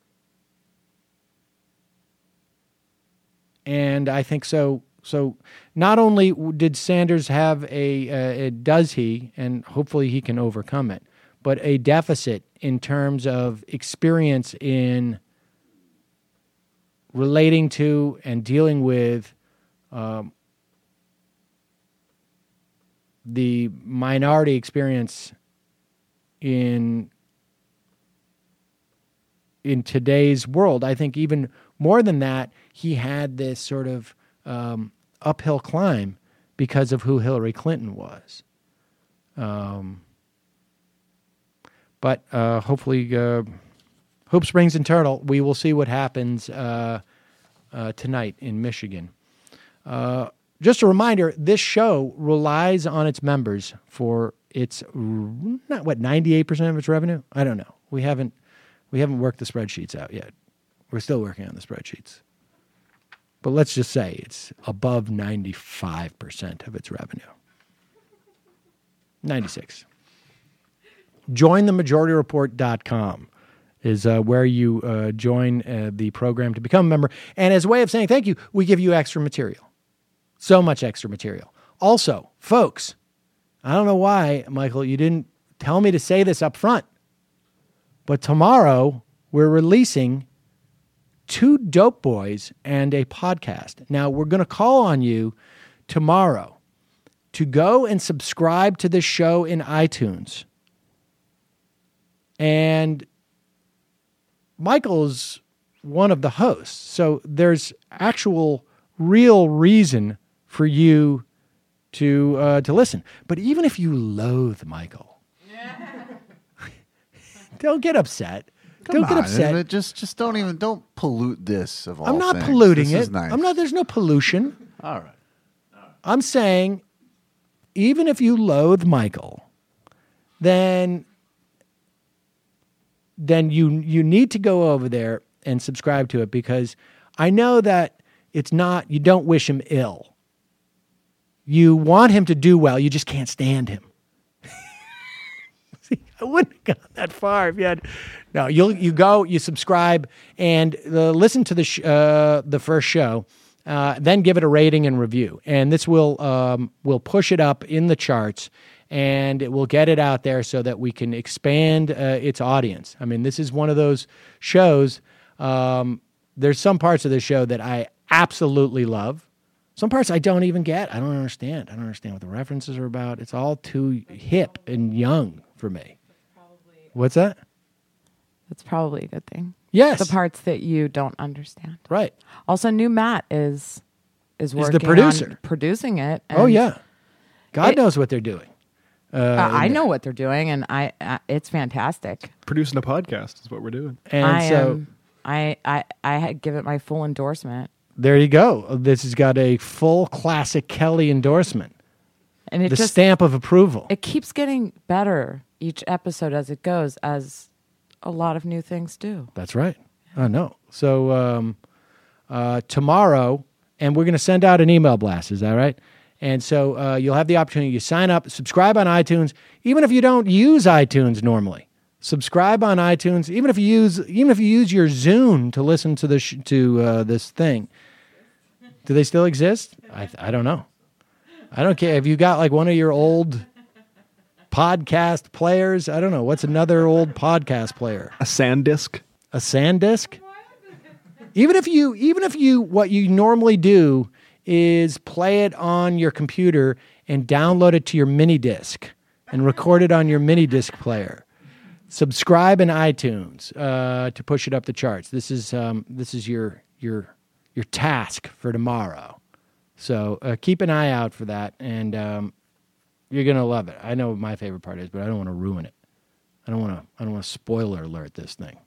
And I think so. So not only did Sanders have a, uh, a does he, and hopefully he can overcome it, but a deficit in terms of experience in relating to and dealing with um, the minority experience in in today's world. I think even more than that, he had this sort of um, uphill climb because of who Hillary Clinton was. Um, but uh, hopefully, uh, hope springs eternal. We will see what happens uh, uh, tonight in Michigan. Uh, just a reminder, this show relies on its members for its, not what, ninety-eight percent of its revenue? I don't know. We haven't, we haven't worked the spreadsheets out yet. We're still working on the spreadsheets. But let's just say it's above ninety-five percent of its revenue. ninety-six. join the majority report dot com is uh, where you uh, join uh, the program to become a member. And as a way of saying thank you, we give you extra material. So much extra material. Also, folks, I don't know why, Michael, you didn't tell me to say this up front, but tomorrow we're releasing two Dope Boys and a podcast. Now, we're going to call on you tomorrow to go and subscribe to this show in iTunes. And Michael's one of the hosts, so there's actual real reason for you to uh, to listen. But even if you loathe Michael, don't get upset. Come don't on, get upset. it- Just, just don't even don't pollute this. Of all I'm not things. polluting This it. is nice. I'm not. There's no pollution. All right. I'm saying, even if you loathe Michael, then then you you need to go over there and subscribe to it, because I know that it's not, you don't wish him ill. You want him to do well. You just can't stand him. See, I wouldn't have gone that far if you had. No, you'll you go, you subscribe, and uh, listen to the sh- uh, the first show. Uh, then give it a rating and review, and this will um, will push it up in the charts, and it will get it out there so that we can expand uh, its audience. I mean, this is one of those shows. Um, there's some parts of the show that I absolutely love. Some parts I don't even get. I don't understand. I don't understand what the references are about. It's all too hip and young for me. What's that? That's probably a good thing. Yes. The parts that you don't understand. Right. Also, new Matt is is Is working the producer. on producing it. Oh, and yeah. God it- knows what they're doing. Uh, Uh, I know what they're doing, and I uh, it's fantastic. Producing a podcast is what we're doing. And I so am, I I I had give it my full endorsement. there you go. This has got a full classic Kelly endorsement. And it the just- stamp of approval. It keeps getting better each episode as it goes, as a lot of new things do. That's right. I know. So um, uh, tomorrow, and we're going to send out an email blast. Is that right? And so uh, you'll have the opportunity to sign up, subscribe on iTunes, even if you don't use iTunes normally. Subscribe on iTunes, even if you use even if you use your Zune to listen to this sh- to uh, this thing. Do they still exist? I I don't know. I don't care. Have you got like one of your old podcast players? I don't know. What's another old podcast player? A SanDisk. A SanDisk? Even if you, even if you, what you normally do is play it on your computer and download it to your mini disc and record it on your mini disc player. Subscribe in iTunes uh, to push it up the charts. This is um, this is your your your task for tomorrow. So uh, keep an eye out for that, and um, you're gonna love it. I know what my favorite part is, but I don't want to ruin it. I don't want to. I don't want to spoiler alert this thing.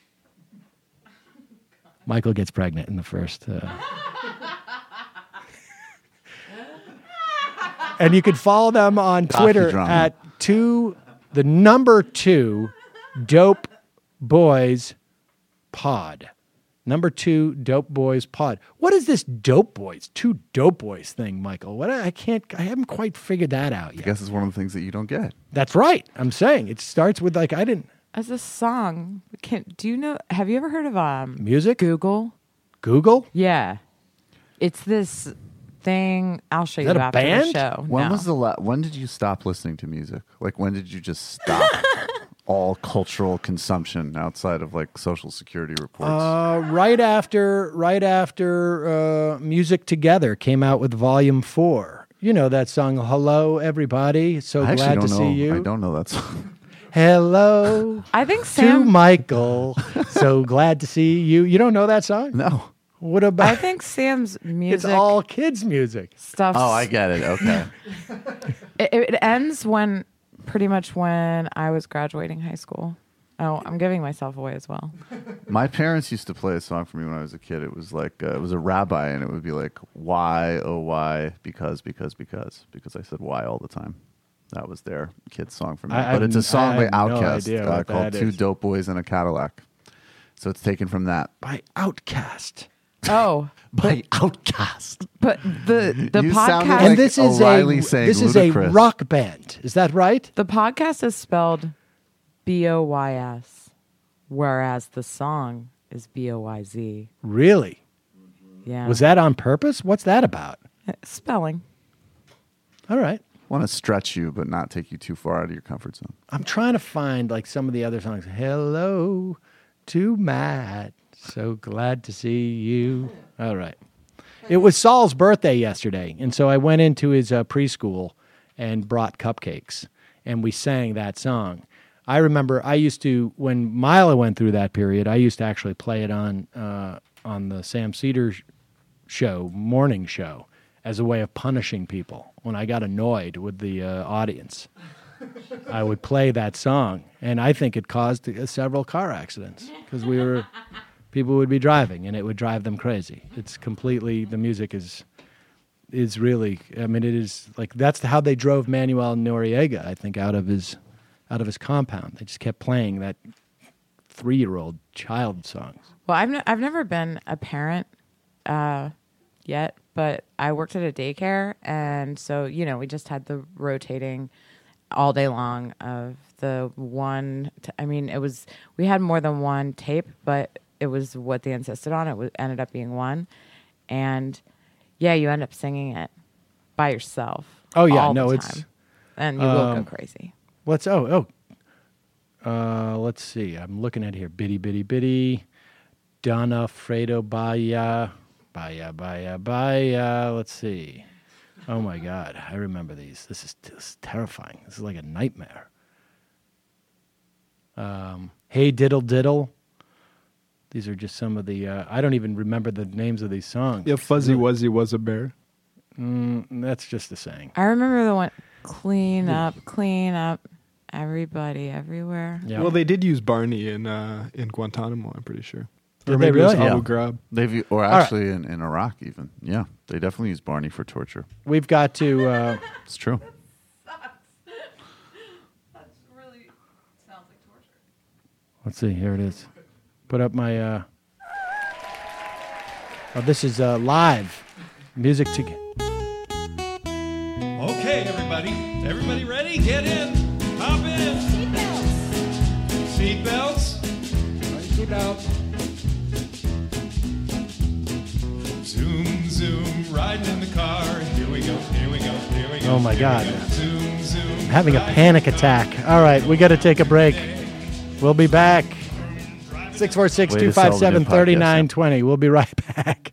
Michael gets pregnant in the first. Uh... And you could follow them on Twitter Docudrama. at two, the number two, Dope Boys Pod. Number two, Dope Boys Pod. What is this Dope Boys, two Dope Boys thing, Michael? What I can't, I haven't quite figured that out I yet. guess it's one of the things that you don't get. That's right. I'm saying it starts with like I didn't As a song, can do you know? Have you ever heard of um music. Google? Google. Yeah, it's this thing. I'll show Is you that a after band? the show. When No. was the la- when did you stop listening to music? Like when did you just stop all cultural consumption outside of like Social Security reports? Uh, right after, right after, uh, Music Together came out with Volume Four. You know that song, "Hello, Everybody." So I actually glad don't to know. see you. I don't know that song. Hello. I think to Sam. Michael. So glad to see you. You don't know that song? No. What I about? think Sam's music. It's all kids' music. stuff. Oh, I get it. Okay. It, it ends when pretty much when I was graduating high school. Oh, I'm giving myself away as well. My parents used to play a song for me when I was a kid. It was like uh, it was a rabbi, and it would be like, "Why, oh why, because, because, because," because I said "why" all the time. That was their kid's song for me. I- but it's a I song by have no Outkast idea uh, what called that Two is. Dope Boys in a Cadillac. So it's taken from that. By Outkast. Oh, By Outkast. but the the You sounded podcast like And this is O'Reilly a saying this is a Ludacris. rock band. Is that right? the podcast is spelled B O Y S, whereas the song is B O Y Z. Really? Yeah, Was that on purpose? What's that about? Uh, spelling? All right. Want to stretch you, but not take you too far out of your comfort zone. I'm trying to find like some of the other songs. Hello to Matt. So glad to see you. All right. It was Saul's birthday yesterday, and so I went into his uh, preschool and brought cupcakes, and we sang that song. I remember I used to, when Mila went through that period, I used to actually play it on uh, on the Sam Cedar sh- show, morning show, as a way of punishing people. When I got annoyed with the uh, audience, I would play that song, and I think it caused uh, several car accidents because we were people would be driving, and it would drive them crazy. It's completely the music is is really. I mean, it is like that's how they drove Manuel Noriega, I think, out of his out of his compound. They just kept playing that three-year-old child songs. Well, I've n- I've never been a parent uh, yet, but I worked at a daycare, and so you know we just had the rotating all day long of the one. T- I mean, it was we had more than one tape, but it was what they insisted on. It was, ended up being one, and yeah, you end up singing it by yourself. Oh yeah, all no, the it's time. And you will um, go crazy. What's oh oh? Uh, let's see. I'm looking at here. Bitty bitty bitty. Donna Fredo Baya Baya Baya Baya. Let's see. Oh my God, I remember these. This is, this is terrifying. This is like a nightmare. Um, hey diddle diddle. These are just some of the. Uh, I don't even remember the names of these songs. Yeah, Fuzzy Wuzzy was a bear. Mm, that's just a saying. I remember the one, clean up, clean up, everybody, everywhere. Yeah. Well, they did use Barney in uh, in Guantanamo, I'm pretty sure. Did or they maybe it was really? Abu Yeah. Ghraib. They've or right. actually in, in Iraq even. Yeah, they definitely use Barney for torture. We've got to. Uh, It's true. Let's see. Here it is. Put up my. Uh, oh, this is uh, live music to. Okay, everybody. Everybody ready? Get in. Hop in. Seatbelts. Seatbelts. Zoom, zoom, riding in the car. Here we go, here we go, here we go. Oh my here God. we go. Zoom, zoom. I'm having a panic attack. All right, we got to take a break. We'll be back. six four six, two five seven, three nine two zero. We'll be right back.